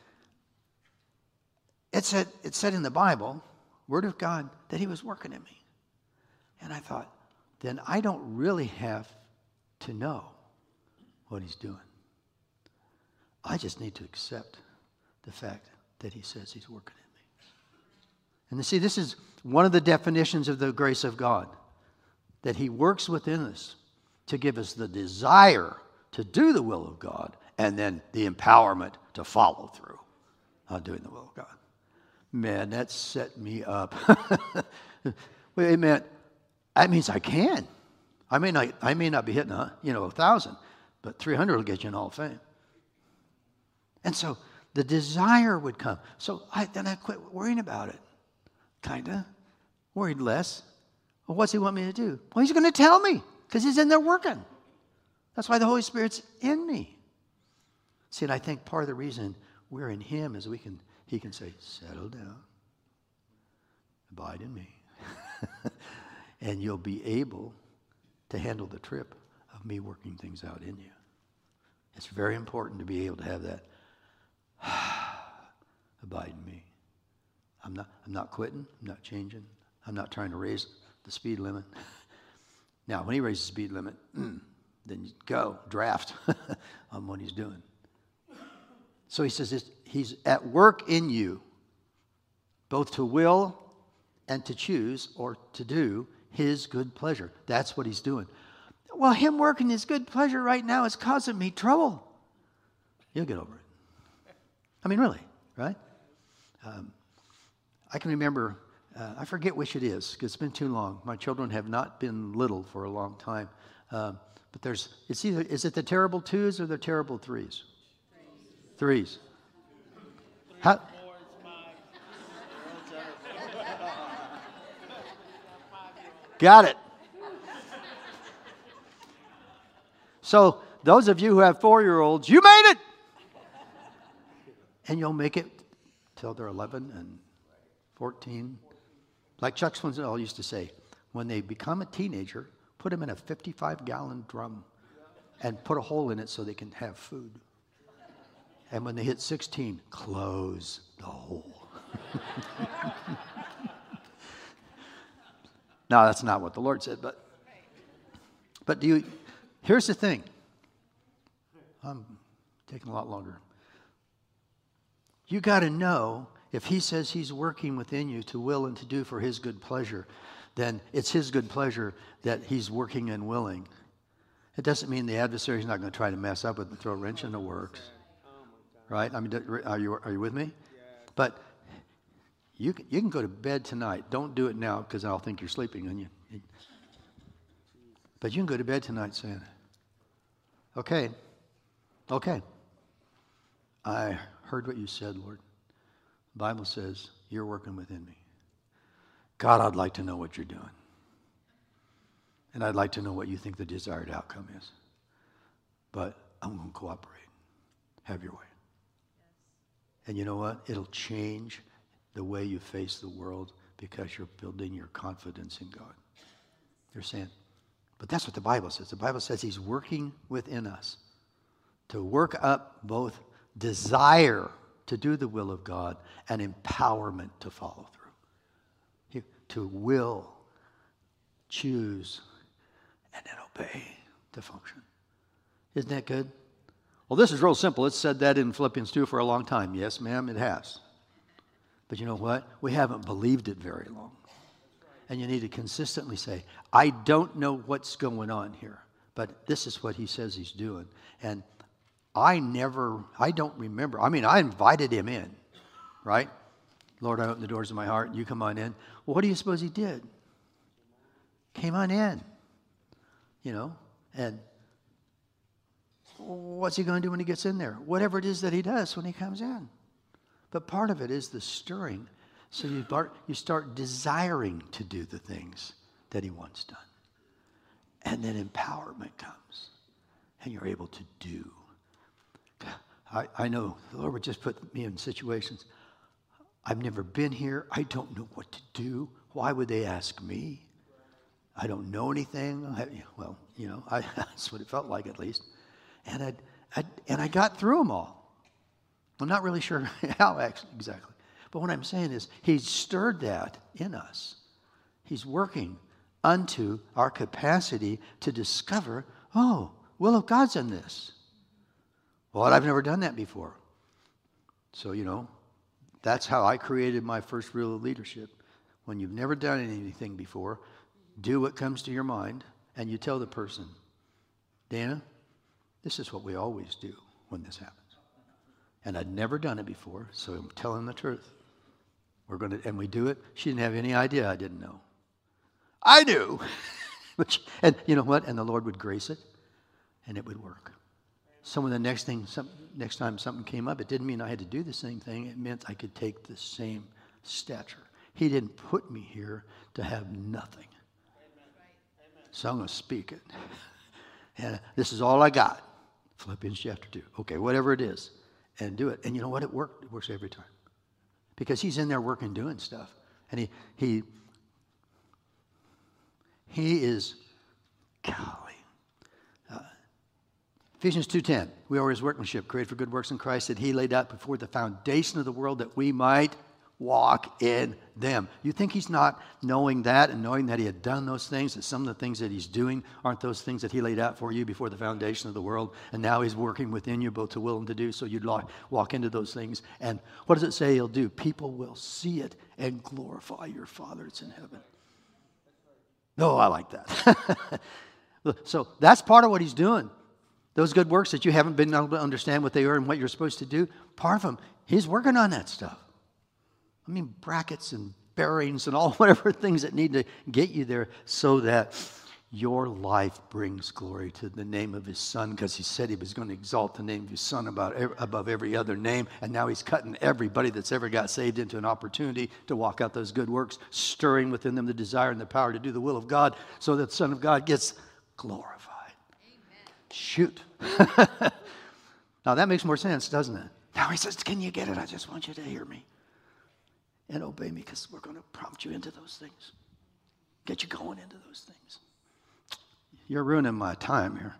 it said it said in the Bible, Word of God, that He was working in me, and I thought, then I don't really have to know what He's doing. I just need to accept the fact that He says He's working in me. And you see, this is one of the definitions of the grace of God, that He works within us to give us the desire to do the will of God, and then the empowerment to follow through on doing the will of God. Man, that set me up. Wait a minute. That means I can. I may not, I may not be hitting a, you know, a thousand, but three hundred will get you in Hall of Fame. And so the desire would come. So I, then I quit worrying about it. Kind of. Worried less. Well, what's He want me to do? Well, He's going to tell me, because He's in there working. That's why the Holy Spirit's in me. See, and I think part of the reason we're in Him is we can, He can say, settle down, abide in me, and you'll be able to handle the trip of me working things out in you. It's very important to be able to have that, abide in me. I'm not, I'm not quitting. I'm not changing. I'm not trying to raise the speed limit. Now, when he raises the speed limit, mm, then you go, draft on what he's doing. So he says it's, he's at work in you, both to will and to choose or to do his good pleasure. That's what he's doing. Well, him working his good pleasure right now is causing me trouble. You'll get over it. I mean, really, right? Um, I can remember, uh, I forget which it is, because it's been too long. My children have not been little for a long time. Um, but there's, it's either, is it the terrible twos or the terrible threes? Threes. How? Got it. So those of you who have four-year-olds, you made it. And you'll make it till they're eleven and fourteen. Like Chuck Swindoll used to say, when they become a teenager, put them in a fifty-five gallon drum and put a hole in it so they can have food. And when they hit sixteen, close the hole. Now, that's not what the Lord said, but but do you, here's the thing. I'm taking a lot longer. You got to know, if he says he's working within you to will and to do for his good pleasure, then it's his good pleasure that he's working and willing. It doesn't mean the adversary's not going to try to mess up with and throw a wrench in the works. Right? I mean, are you, are you with me? But you can, you can go to bed tonight. Don't do it now, because I'll think you're sleeping on you. But you can go to bed tonight saying, okay, okay, I heard what you said, Lord. The Bible says you're working within me. God, I'd like to know what you're doing. And I'd like to know what you think the desired outcome is. But I'm going to cooperate. Have your way. And you know what? It'll change the way you face the world, because you're building your confidence in God. You're saying, but that's what the Bible says. The Bible says he's working within us to work up both desire to do the will of God and empowerment to follow through. He, to will, choose, and then obey to function. Isn't that good? Well, this is real simple. It's said that in Philippians two for a long time. Yes, ma'am, it has. But you know what? We haven't believed it very long. And you need to consistently say, I don't know what's going on here, but this is what he says he's doing. And I never, I don't remember. I mean, I invited him in, right? Lord, I open the doors of my heart. You come on in. Well, what do you suppose he did? Came on in, you know, and what's he going to do when he gets in there? Whatever it is that he does when he comes in. But part of it is the stirring. So you start, you start desiring to do the things that he wants done. And then empowerment comes. And you're able to do. I, I know the Lord would just put me in situations. I've never been here. I don't know what to do. Why would they ask me? I don't know anything. I, well, you know, I, that's what it felt like at least. And I, I, and I got through them all. I'm not really sure how actually exactly. But what I'm saying is he's stirred that in us. He's working unto our capacity to discover, oh, will of God's in this. Well, I've never done that before. So, you know, that's how I created my first real leadership. When you've never done anything before, do what comes to your mind, and you tell the person, Dana, this is what we always do when this happens. And I'd never done it before, so I'm telling the truth. We're going to, and we do it. She didn't have any idea I didn't know. I knew. But she, and you know what? And the Lord would grace it, and it would work. So when the next thing, some, next time something came up, it didn't mean I had to do the same thing. It meant I could take the same stature. He didn't put me here to have nothing. So I'm going to speak it. And this is all I got. Philippians chapter two. Okay, whatever it is. And do it. And you know what? It worked. It works every time. Because he's in there working, doing stuff. And he, he, he is, golly. Uh, Ephesians two ten. We are his workmanship, created for good works in Christ, that he laid out before the foundation of the world that we might walk in them. You think he's not knowing that and knowing that he had done those things, that some of the things that he's doing aren't those things that he laid out for you before the foundation of the world, and now he's working within you both to will and to do, so you'd walk into those things. And what does it say he'll do? People will see it and glorify your Father that's in heaven. Oh, I like that. So that's part of what he's doing. Those good works that you haven't been able to understand what they are and what you're supposed to do, part of them, he's working on that stuff. I mean, brackets and bearings and all whatever things that need to get you there so that your life brings glory to the name of his Son, because he said he was going to exalt the name of his Son about, above every other name. And now he's cutting everybody that's ever got saved into an opportunity to walk out those good works, stirring within them the desire and the power to do the will of God so that the Son of God gets glorified. Amen. Shoot. Now that makes more sense, doesn't it? Now he says, can you get it? I just want you to hear me and obey me, because we're going to prompt you into those things. Get you going into those things. You're ruining my time here.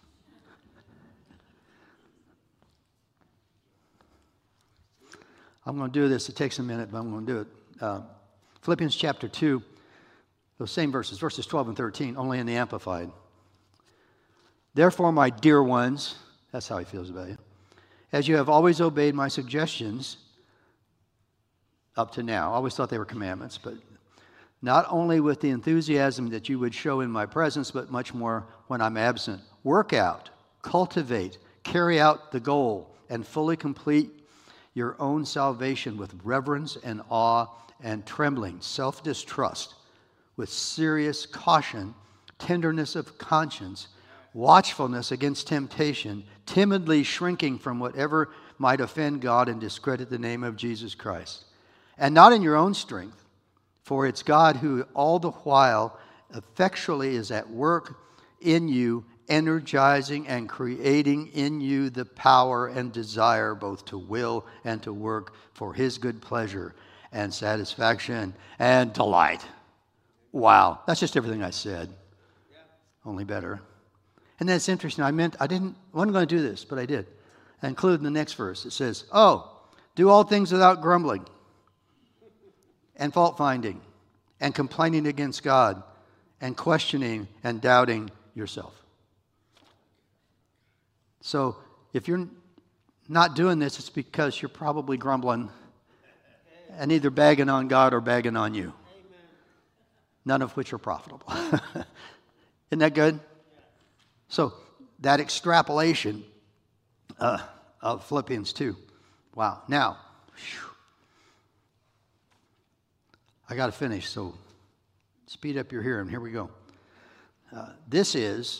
I'm going to do this. It takes a minute, but I'm going to do it. Uh, Philippians chapter two, those same verses, verses twelve and thirteen, only in the Amplified. Therefore, my dear ones, that's how he feels about you, as you have always obeyed my suggestions up to now. I always thought they were commandments, but not only with the enthusiasm that you would show in my presence, but much more when I'm absent. Work out, cultivate, carry out the goal, and fully complete your own salvation with reverence and awe and trembling, self-distrust, with serious caution, tenderness of conscience, watchfulness against temptation, timidly shrinking from whatever might offend God and discredit the name of Jesus Christ. And not in your own strength, for it's God who all the while effectually is at work in you, energizing and creating in you the power and desire both to will and to work for his good pleasure and satisfaction and delight. Wow, that's just everything I said, only better. And that's interesting. I meant I didn't wasn't going to do this, but I did. I include in the next verse. It says, "Oh, do all things without grumbling and fault finding and complaining against God and questioning and doubting yourself." So if you're not doing this, it's because you're probably grumbling and either bagging on God or bagging on you. None of which are profitable. Isn't that good? So that extrapolation uh, of Philippians two. Wow. Now, whew, I got to finish, so speed up your hearing. Here we go. Uh, this is,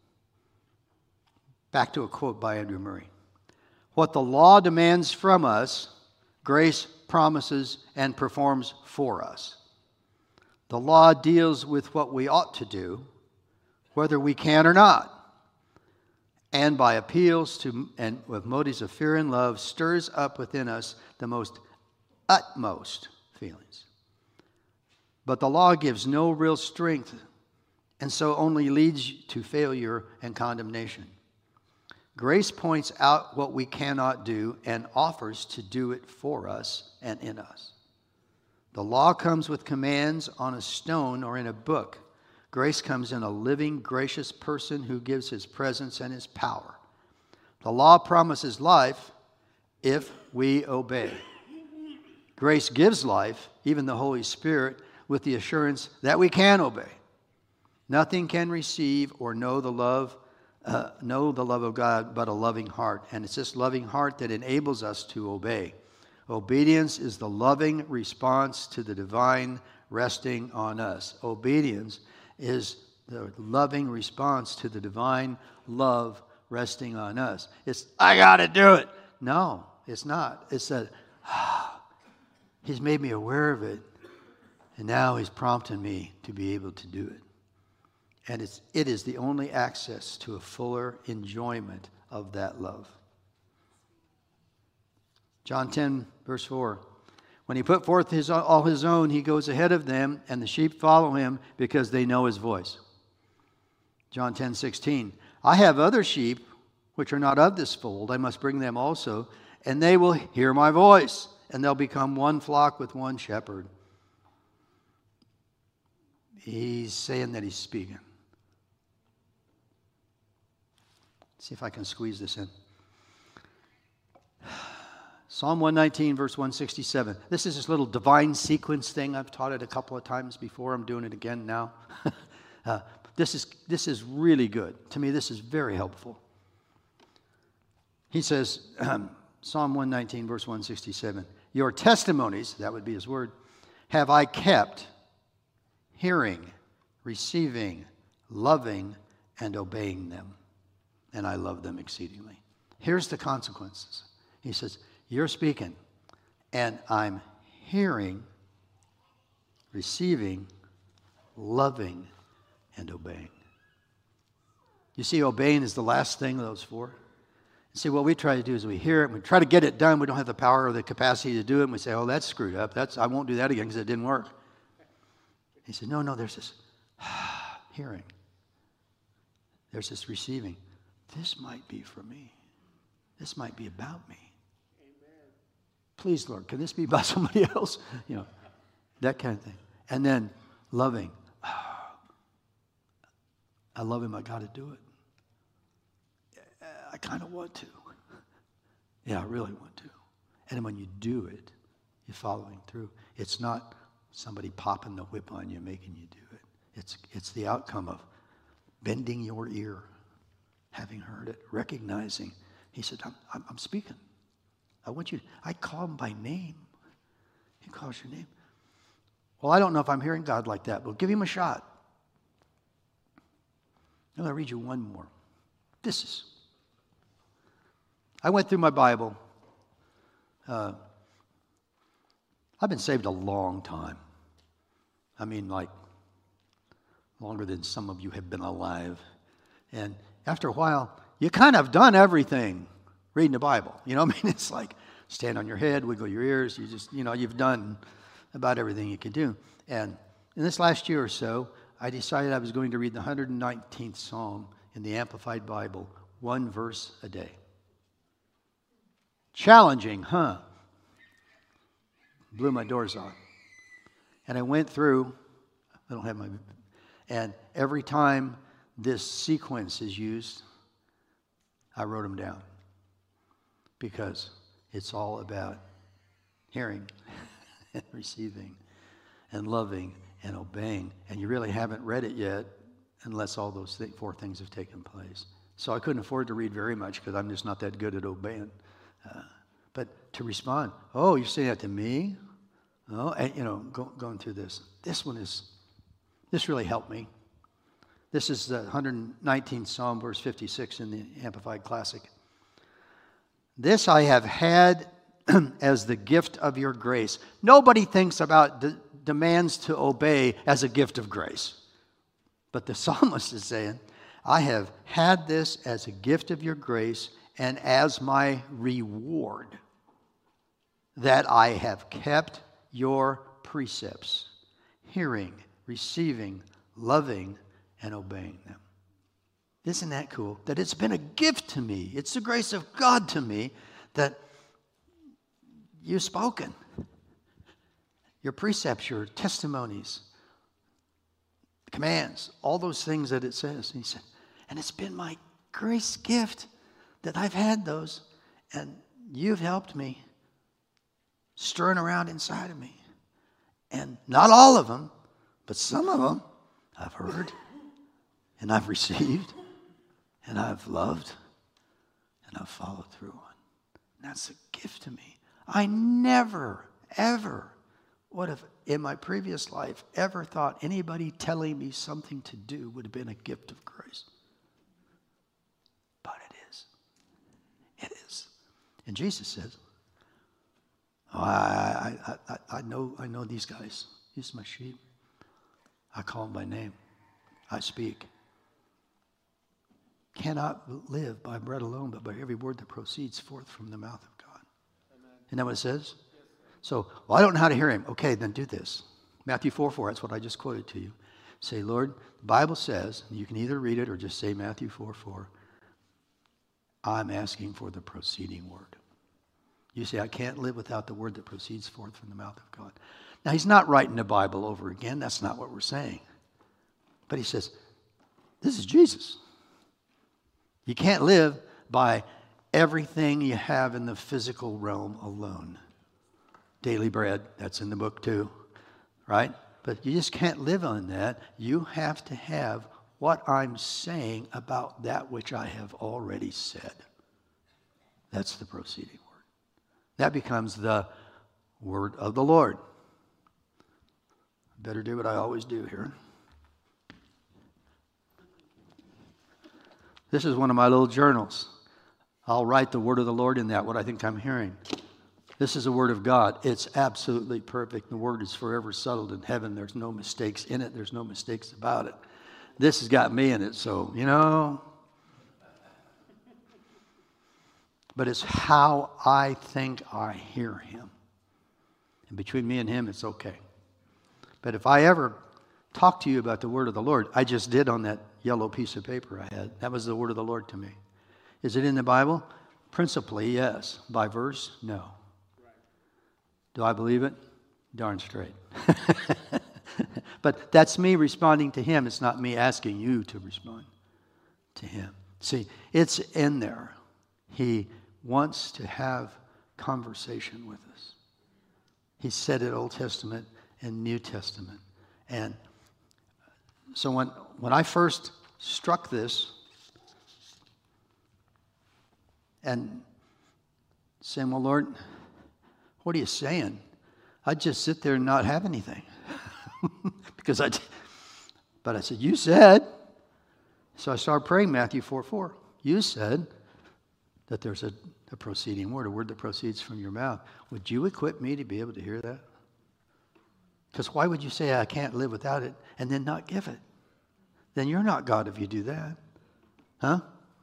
back to a quote by Andrew Murray. What the law demands from us, grace promises and performs for us. The law deals with what we ought to do, whether we can or not, and by appeals to and with motives of fear and love stirs up within us the most utmost feelings. But the law gives no real strength, and so only leads to failure and condemnation. Grace points out what we cannot do and offers to do it for us and in us. The law comes with commands on a stone or in a book. Grace comes in a living, gracious person who gives his presence and his power. The law promises life if we obey. Grace gives life, even the Holy Spirit, with the assurance that we can obey. Nothing can receive or know the love, uh, know the love of God but a loving heart. And it's this loving heart that enables us to obey. Obedience is the loving response to the divine resting on us. Obedience is the loving response to the divine love resting on us. It's, I got to do it. No, it's not. It's that, ah, he's made me aware of it, and now he's prompting me to be able to do it. And it's, it is the only access to a fuller enjoyment of that love. John ten, verse four. When he put forth his, all his own, he goes ahead of them, and the sheep follow him because they know his voice. John ten, sixteen. I have other sheep which are not of this fold. I must bring them also, and they will hear my voice, and they'll become one flock with one shepherd. He's saying that he's speaking. See if I can squeeze this in. Psalm one nineteen, verse one sixty-seven. This is this little divine sequence thing. I've taught it a couple of times before. I'm doing it again now. uh, this is, this is really good. To me, this is very helpful. He says, um, Psalm one nineteen, verse one sixty-seven. Your testimonies, that would be his word, have I kept, hearing, receiving, loving, and obeying them. And I love them exceedingly. Here's the consequences. He says, you're speaking, and I'm hearing, receiving, loving, and obeying. You see, obeying is the last thing of those four. See, what we try to do is we hear it, we try to get it done, we don't have the power or the capacity to do it, and we say, oh, that's screwed up. That's I won't do that again because it didn't work. He said, no, no, there's this hearing. There's this receiving. This might be for me. This might be about me. Amen. Please, Lord, can this be about somebody else? You know, that kind of thing. And then loving. Oh, I love him. I got to do it. I kind of want to. Yeah, I really want to. And when you do it, you're following through. It's not somebody popping the whip on you, making you do it. It's, it's the outcome of bending your ear, having heard it, recognizing. He said, I'm, I'm, I'm speaking. I want you, I call him by name. He calls your name. Well, I don't know if I'm hearing God like that, but give him a shot. I'm going to read you one more. This is, I went through my Bible. Uh, I've been saved a long time. I mean, like, longer than some of you have been alive. And after a while, you kind of done everything reading the Bible. You know what I mean? It's like stand on your head, wiggle your ears. You just, you know, you've done about everything you can do. And in this last year or so, I decided I was going to read the one hundred nineteenth Psalm in the Amplified Bible, one verse a day. Challenging, huh? Blew my doors off. And I went through, I don't have my, and every time this sequence is used, I wrote them down. Because it's all about hearing and receiving and loving and obeying. And you really haven't read it yet unless all those th- four things have taken place. So I couldn't afford to read very much because I'm just not that good at obeying. Uh, but to respond, oh, you're saying that to me? Oh, and, you know, go, going through this. This one is, this really helped me. This is the one hundred nineteenth Psalm, verse fifty-six in the Amplified Classic. This I have had as the gift of your grace. Nobody thinks about de- demands to obey as a gift of grace. But the psalmist is saying, I have had this as a gift of your grace and as my reward that I have kept your precepts, hearing, receiving, loving, and obeying them. Isn't that cool? That it's been a gift to me. It's the grace of God to me that you've spoken. Your precepts, your testimonies, commands, all those things that it says. And he said, and it's been my grace gift that I've had those, and you've helped me stirring around inside of me. And not all of them, but some of them I've heard, and I've received, and I've loved, and I've followed through on. And that's a gift to me. I never, ever would have, in my previous life, ever thought anybody telling me something to do would have been a gift of grace. But it is. It is. And Jesus says, oh, I, I, I, I, know, I know these guys. These are my sheep. I call them by name. I speak. Cannot live by bread alone, but by every word that proceeds forth from the mouth of God. Amen. Isn't that what it says? Yes, so, well, I don't know how to hear him. Okay, then do this. Matthew four four, that's what I just quoted to you. Say, Lord, the Bible says, you can either read it or just say Matthew four four. I'm asking for the proceeding word. You say, I can't live without the word that proceeds forth from the mouth of God. Now, he's not writing the Bible over again. That's not what we're saying. But he says, this is Jesus. You can't live by everything you have in the physical realm alone. Daily bread, that's in the book too, right? But you just can't live on that. You have to have what I'm saying about that which I have already said. That's the proceeding word. That becomes the word of the Lord. Better do what I always do here. This is one of my little journals. I'll write the word of the Lord in that, what I think I'm hearing. This is the word of God. It's absolutely perfect. The word is forever settled in heaven. There's no mistakes in it. There's no mistakes about it. This has got me in it, so, you know. But it's how I think I hear him. And between me and him, it's okay. But if I ever talk to you about the word of the Lord, I just did on that yellow piece of paper I had. That was the word of the Lord to me. Is it in the Bible? Principally, yes. By verse, no. Do I believe it? Darn straight. But that's me responding to him. It's not me asking you to respond to him. See, it's in there. He wants to have conversation with us. He said it Old Testament and New Testament. And so when, when I first struck this and saying, well, Lord, what are you saying? I'd just sit there and not have anything. because I, but I said, you said. So I started praying Matthew four four. You said that there's a, a proceeding word, a word that proceeds from your mouth. Would you equip me to be able to hear that? Because why would you say I can't live without it and then not give it? Then you're not God if you do that. Huh?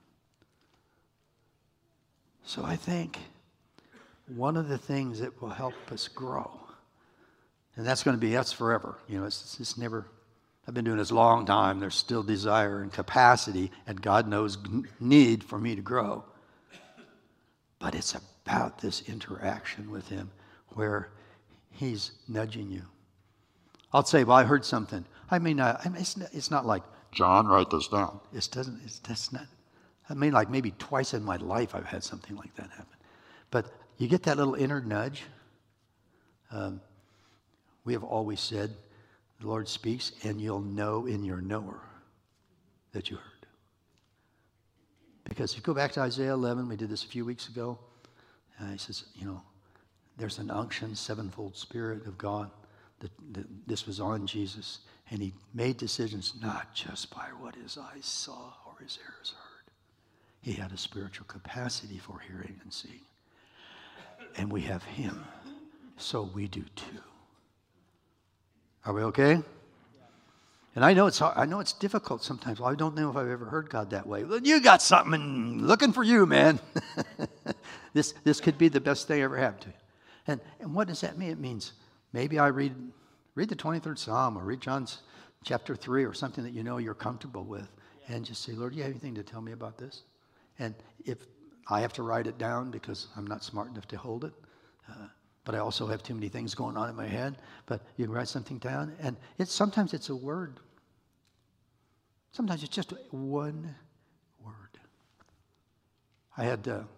So I think one of the things that will help us grow, and that's going to be, that's forever. You know, it's, it's never, I've been doing this a long time. There's still desire and capacity, and God knows need for me to grow. But it's about this interaction with him where he's nudging you. I'll say, well, I heard something. I mean, I, I mean it's, not, it's not like, John, write this down. It doesn't, it's that's not, I mean, like maybe twice in my life I've had something like that happen. But you get that little inner nudge. Um, we have always said, the Lord speaks, and you'll know in your knower that you heard. Because if you go back to Isaiah eleven, we did this a few weeks ago. Uh, he says, you know, there's an unction, sevenfold spirit of God. That, that this was on Jesus. And he made decisions not just by what his eyes saw or his ears heard. He had a spiritual capacity for hearing and seeing. And we have him. So we do too. Are we okay? And I know it's hard, I know it's difficult sometimes. Well, I don't know if I've ever heard God that way. Well, you got something looking for you, man. this this could be the best thing ever happened to you. And and what does that mean? It means maybe I read read the twenty-third Psalm or read John's chapter three or something that you know you're comfortable with, and just say, Lord, do you have anything to tell me about this? And if I have to write it down because I'm not smart enough to hold it, uh, but I also have too many things going on in my head. But you can write something down, and it's sometimes it's a word. Sometimes it's just one word. I had uh,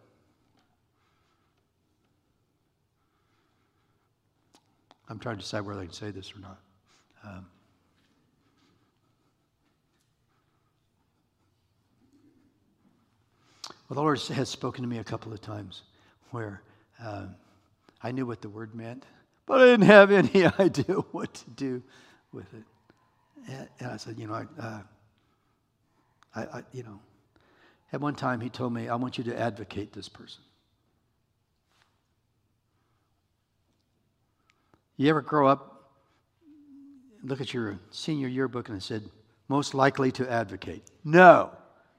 I'm trying to decide whether I can say this or not. Um, well, the Lord has spoken to me a couple of times where um, I knew what the word meant, but I didn't have any idea what to do with it. And, and I said, you know, I, uh, I, I, you know, at one time he told me, I want you to advocate this person. You ever grow up, look at your senior yearbook and it said, most likely to advocate? No.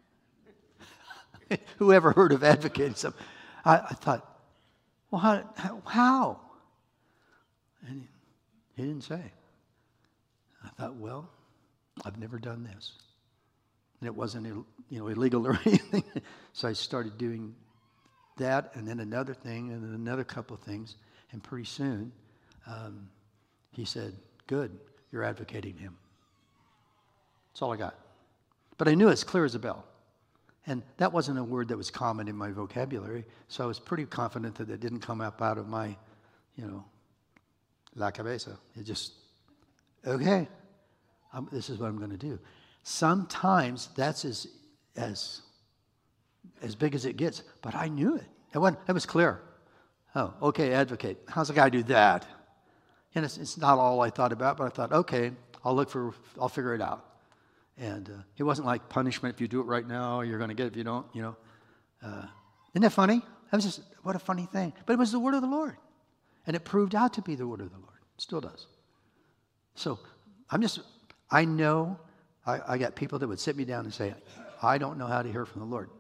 Who ever heard of advocating something? I, I thought, well, how? How? how? And he, he didn't say. I thought, well, I've never done this. And it wasn't, you know, illegal or anything. So I started doing that, and then another thing, and then another couple of things. And pretty soon, um, he said, good, you're advocating him. That's all I got. But I knew it as clear as a bell. And that wasn't a word that was common in my vocabulary, so I was pretty confident that it didn't come up out of my, you know, la cabeza. It just, okay, I'm, this is what I'm going to do. Sometimes that's as, as, as big as it gets, but I knew it. It, wasn't, it was clear. Oh, okay, advocate. How's a guy do that? And it's, it's not all I thought about, but I thought, okay, I'll look for, I'll figure it out. And uh, it wasn't like punishment. If you do it right now, you're going to get it if you don't, you know. Uh, isn't that funny? That was just, what a funny thing. But it was the word of the Lord. And it proved out to be the word of the Lord. It still does. So I'm just, I know I, I got people that would sit me down and say, I don't know how to hear from the Lord.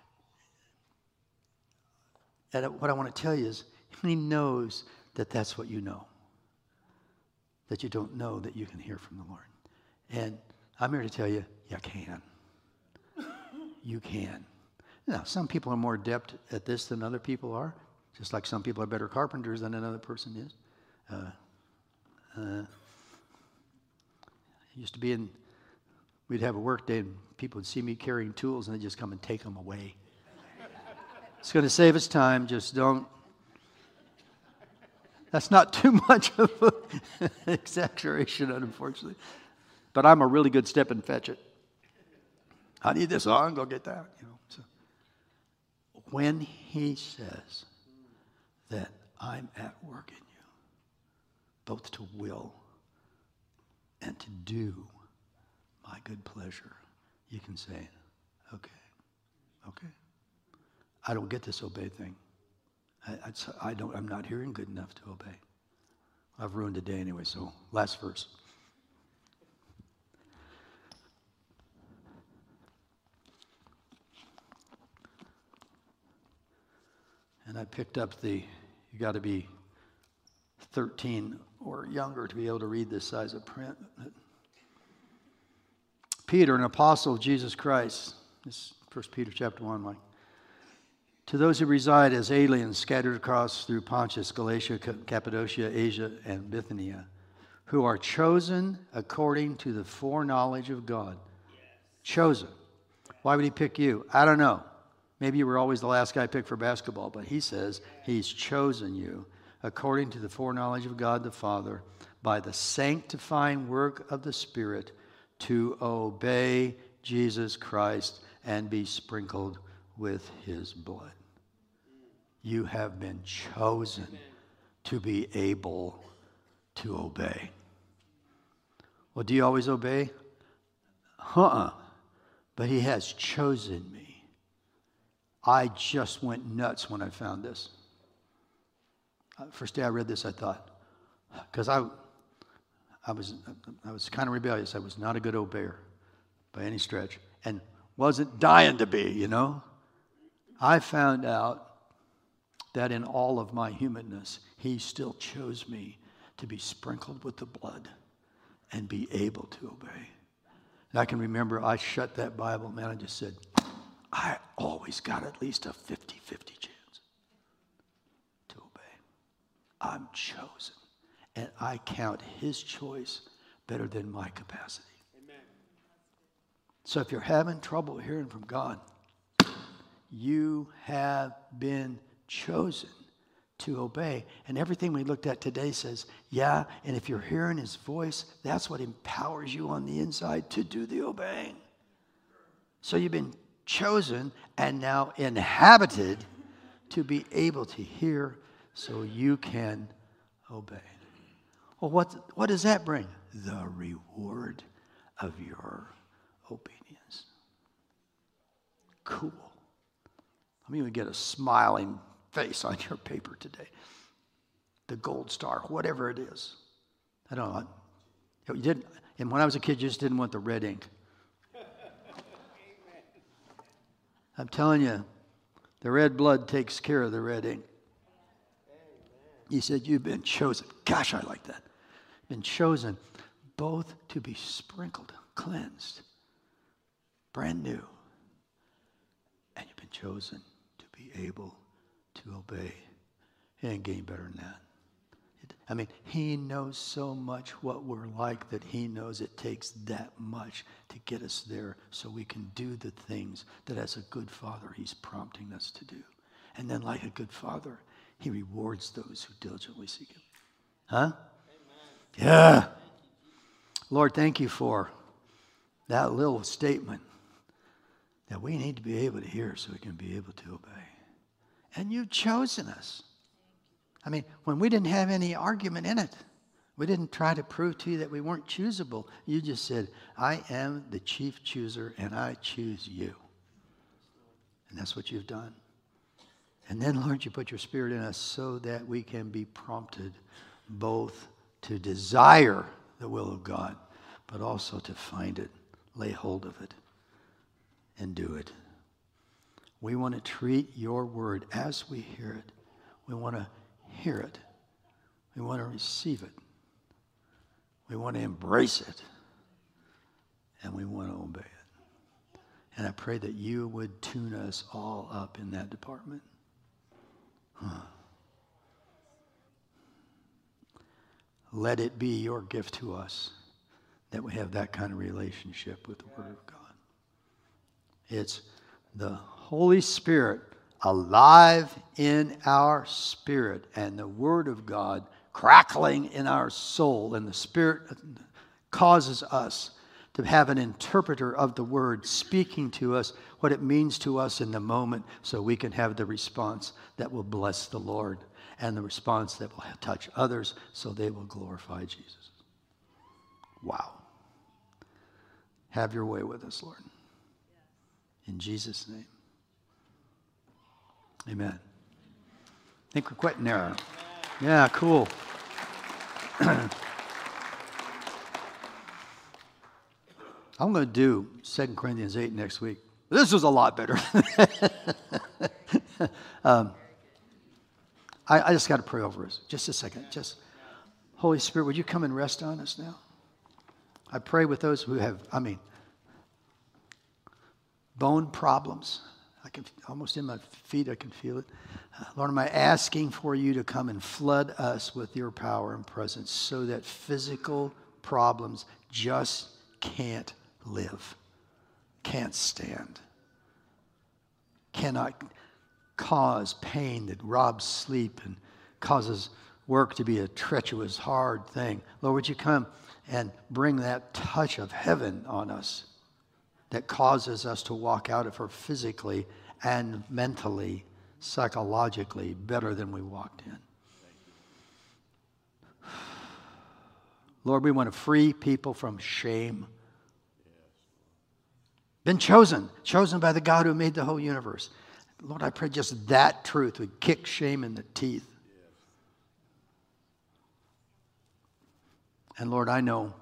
And what I want to tell you is, he knows that that's what you know. That you don't know that you can hear from the Lord. And I'm here to tell you, you can. You can. Now, some people are more adept at this than other people are, just like some people are better carpenters than another person is. Uh, uh, used to be in, we'd have a work day, and people would see me carrying tools, and they'd just come and take them away. It's going to save us time. Just don't. That's not too much of an exaggeration, unfortunately. But I'm a really good step and fetch it. I need this on, go get that. You know. So when he says that I'm at work in you, both to will and to do my good pleasure, you can say, okay, okay. I don't get this obey thing. I, I, I don't, I'm not hearing good enough to obey. I've ruined the day anyway, so last verse. And I picked up the, you got to be thirteen or younger to be able to read this size of print. Peter, an apostle of Jesus Christ, this is First Peter chapter one, Mike. To those who reside as aliens scattered across through Pontus, Galatia, Cappadocia, Asia, and Bithynia, who are chosen according to the foreknowledge of God. Yes. Chosen. Why would he pick you? I don't know. Maybe you were always the last guy picked for basketball, but he says he's chosen you according to the foreknowledge of God the Father by the sanctifying work of the Spirit to obey Jesus Christ and be sprinkled with his blood. You have been chosen to be able to obey. Well, do you always obey? Uh-uh. But he has chosen me. I just went nuts when I found this. First day I read this, I thought, because I, I was, I was kind of rebellious. I was not a good obeyer by any stretch, and wasn't dying to be, you know. I found out that in all of my humanness, he still chose me to be sprinkled with the blood and be able to obey. And I can remember I shut that Bible, man, I just said, I always got at least a fifty-fifty chance to obey. I'm chosen, and I count his choice better than my capacity. Amen. So if you're having trouble hearing from God, you have been chosen to obey. And everything we looked at today says, yeah, and if you're hearing his voice, that's what empowers you on the inside to do the obeying. So you've been chosen and now inhabited to be able to hear so you can obey. Well, what, what does that bring? The reward of your obedience. Cool. I mean, you would get a smiling face on your paper today. The gold star, whatever it is. I don't know. You didn't, and when I was a kid, you just didn't want the red ink. I'm telling you, the red blood takes care of the red ink. He said, you've been chosen. Gosh, I like that. Been chosen both to be sprinkled, cleansed, brand new. And you've been chosen to be able to obey. It ain't getting better than that. It, I mean, he knows so much what we're like that he knows it takes that much to get us there so we can do the things that as a good father he's prompting us to do. And then like a good father, he rewards those who diligently seek him. Huh? Amen. Yeah. Lord, thank you for that little statement that we need to be able to hear so we can be able to obey. And you've chosen us. I mean, when we didn't have any argument in it, we didn't try to prove to you that we weren't choosable. You just said, I am the chief chooser and I choose you. And that's what you've done. And then, Lord, you put your Spirit in us so that we can be prompted both to desire the will of God, but also to find it, lay hold of it, and do it. We want to treat your word as we hear it. We want to hear it. We want to receive it. We want to embrace it. And we want to obey it. And I pray that you would tune us all up in that department. Huh. Let it be your gift to us that we have that kind of relationship with the Word of God. It's the Holy Spirit alive in our spirit and the Word of God crackling in our soul, and the Spirit causes us to have an interpreter of the Word speaking to us what it means to us in the moment so we can have the response that will bless the Lord and the response that will touch others so they will glorify Jesus. Wow. Have your way with us, Lord. In Jesus' name. Amen. I think we're quitting there. Yeah, cool. I'm going to do Second Corinthians eight next week. This was a lot better. um, I, I just got to pray over us. Just a second. Just, Holy Spirit, would you come and rest on us now? I pray with those who have, I mean, bone problems. I can, almost in my feet, I can feel it. Uh, Lord, am I asking for you to come and flood us with your power and presence so that physical problems just can't live, can't stand, cannot cause pain that robs sleep and causes work to be a treacherous, hard thing. Lord, would you come and bring that touch of heaven on us that causes us to walk out of her physically and mentally, psychologically better than we walked in. Lord, we want to free people from shame. Been chosen, chosen by the God who made the whole universe. Lord, I pray just that truth would kick shame in the teeth. And Lord, I know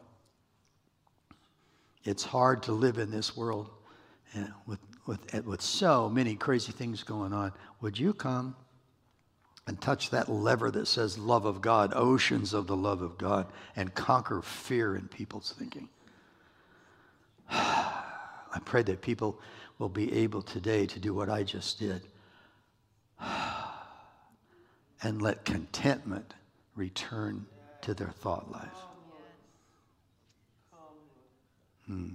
it's hard to live in this world and with, with, with so many crazy things going on. Would you come and touch that lever that says love of God, oceans of the love of God, and conquer fear in people's thinking? I pray that people will be able today to do what I just did and let contentment return to their thought life. Hmm.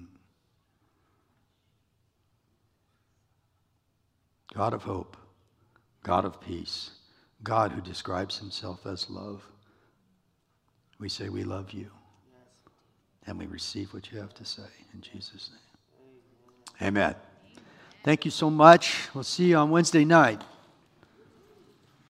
God of hope, God of peace, God who describes himself as love. We say we love you. Yes. And we receive what you have to say in Jesus' name. Amen. Amen. Thank you so much. We'll see you on Wednesday night.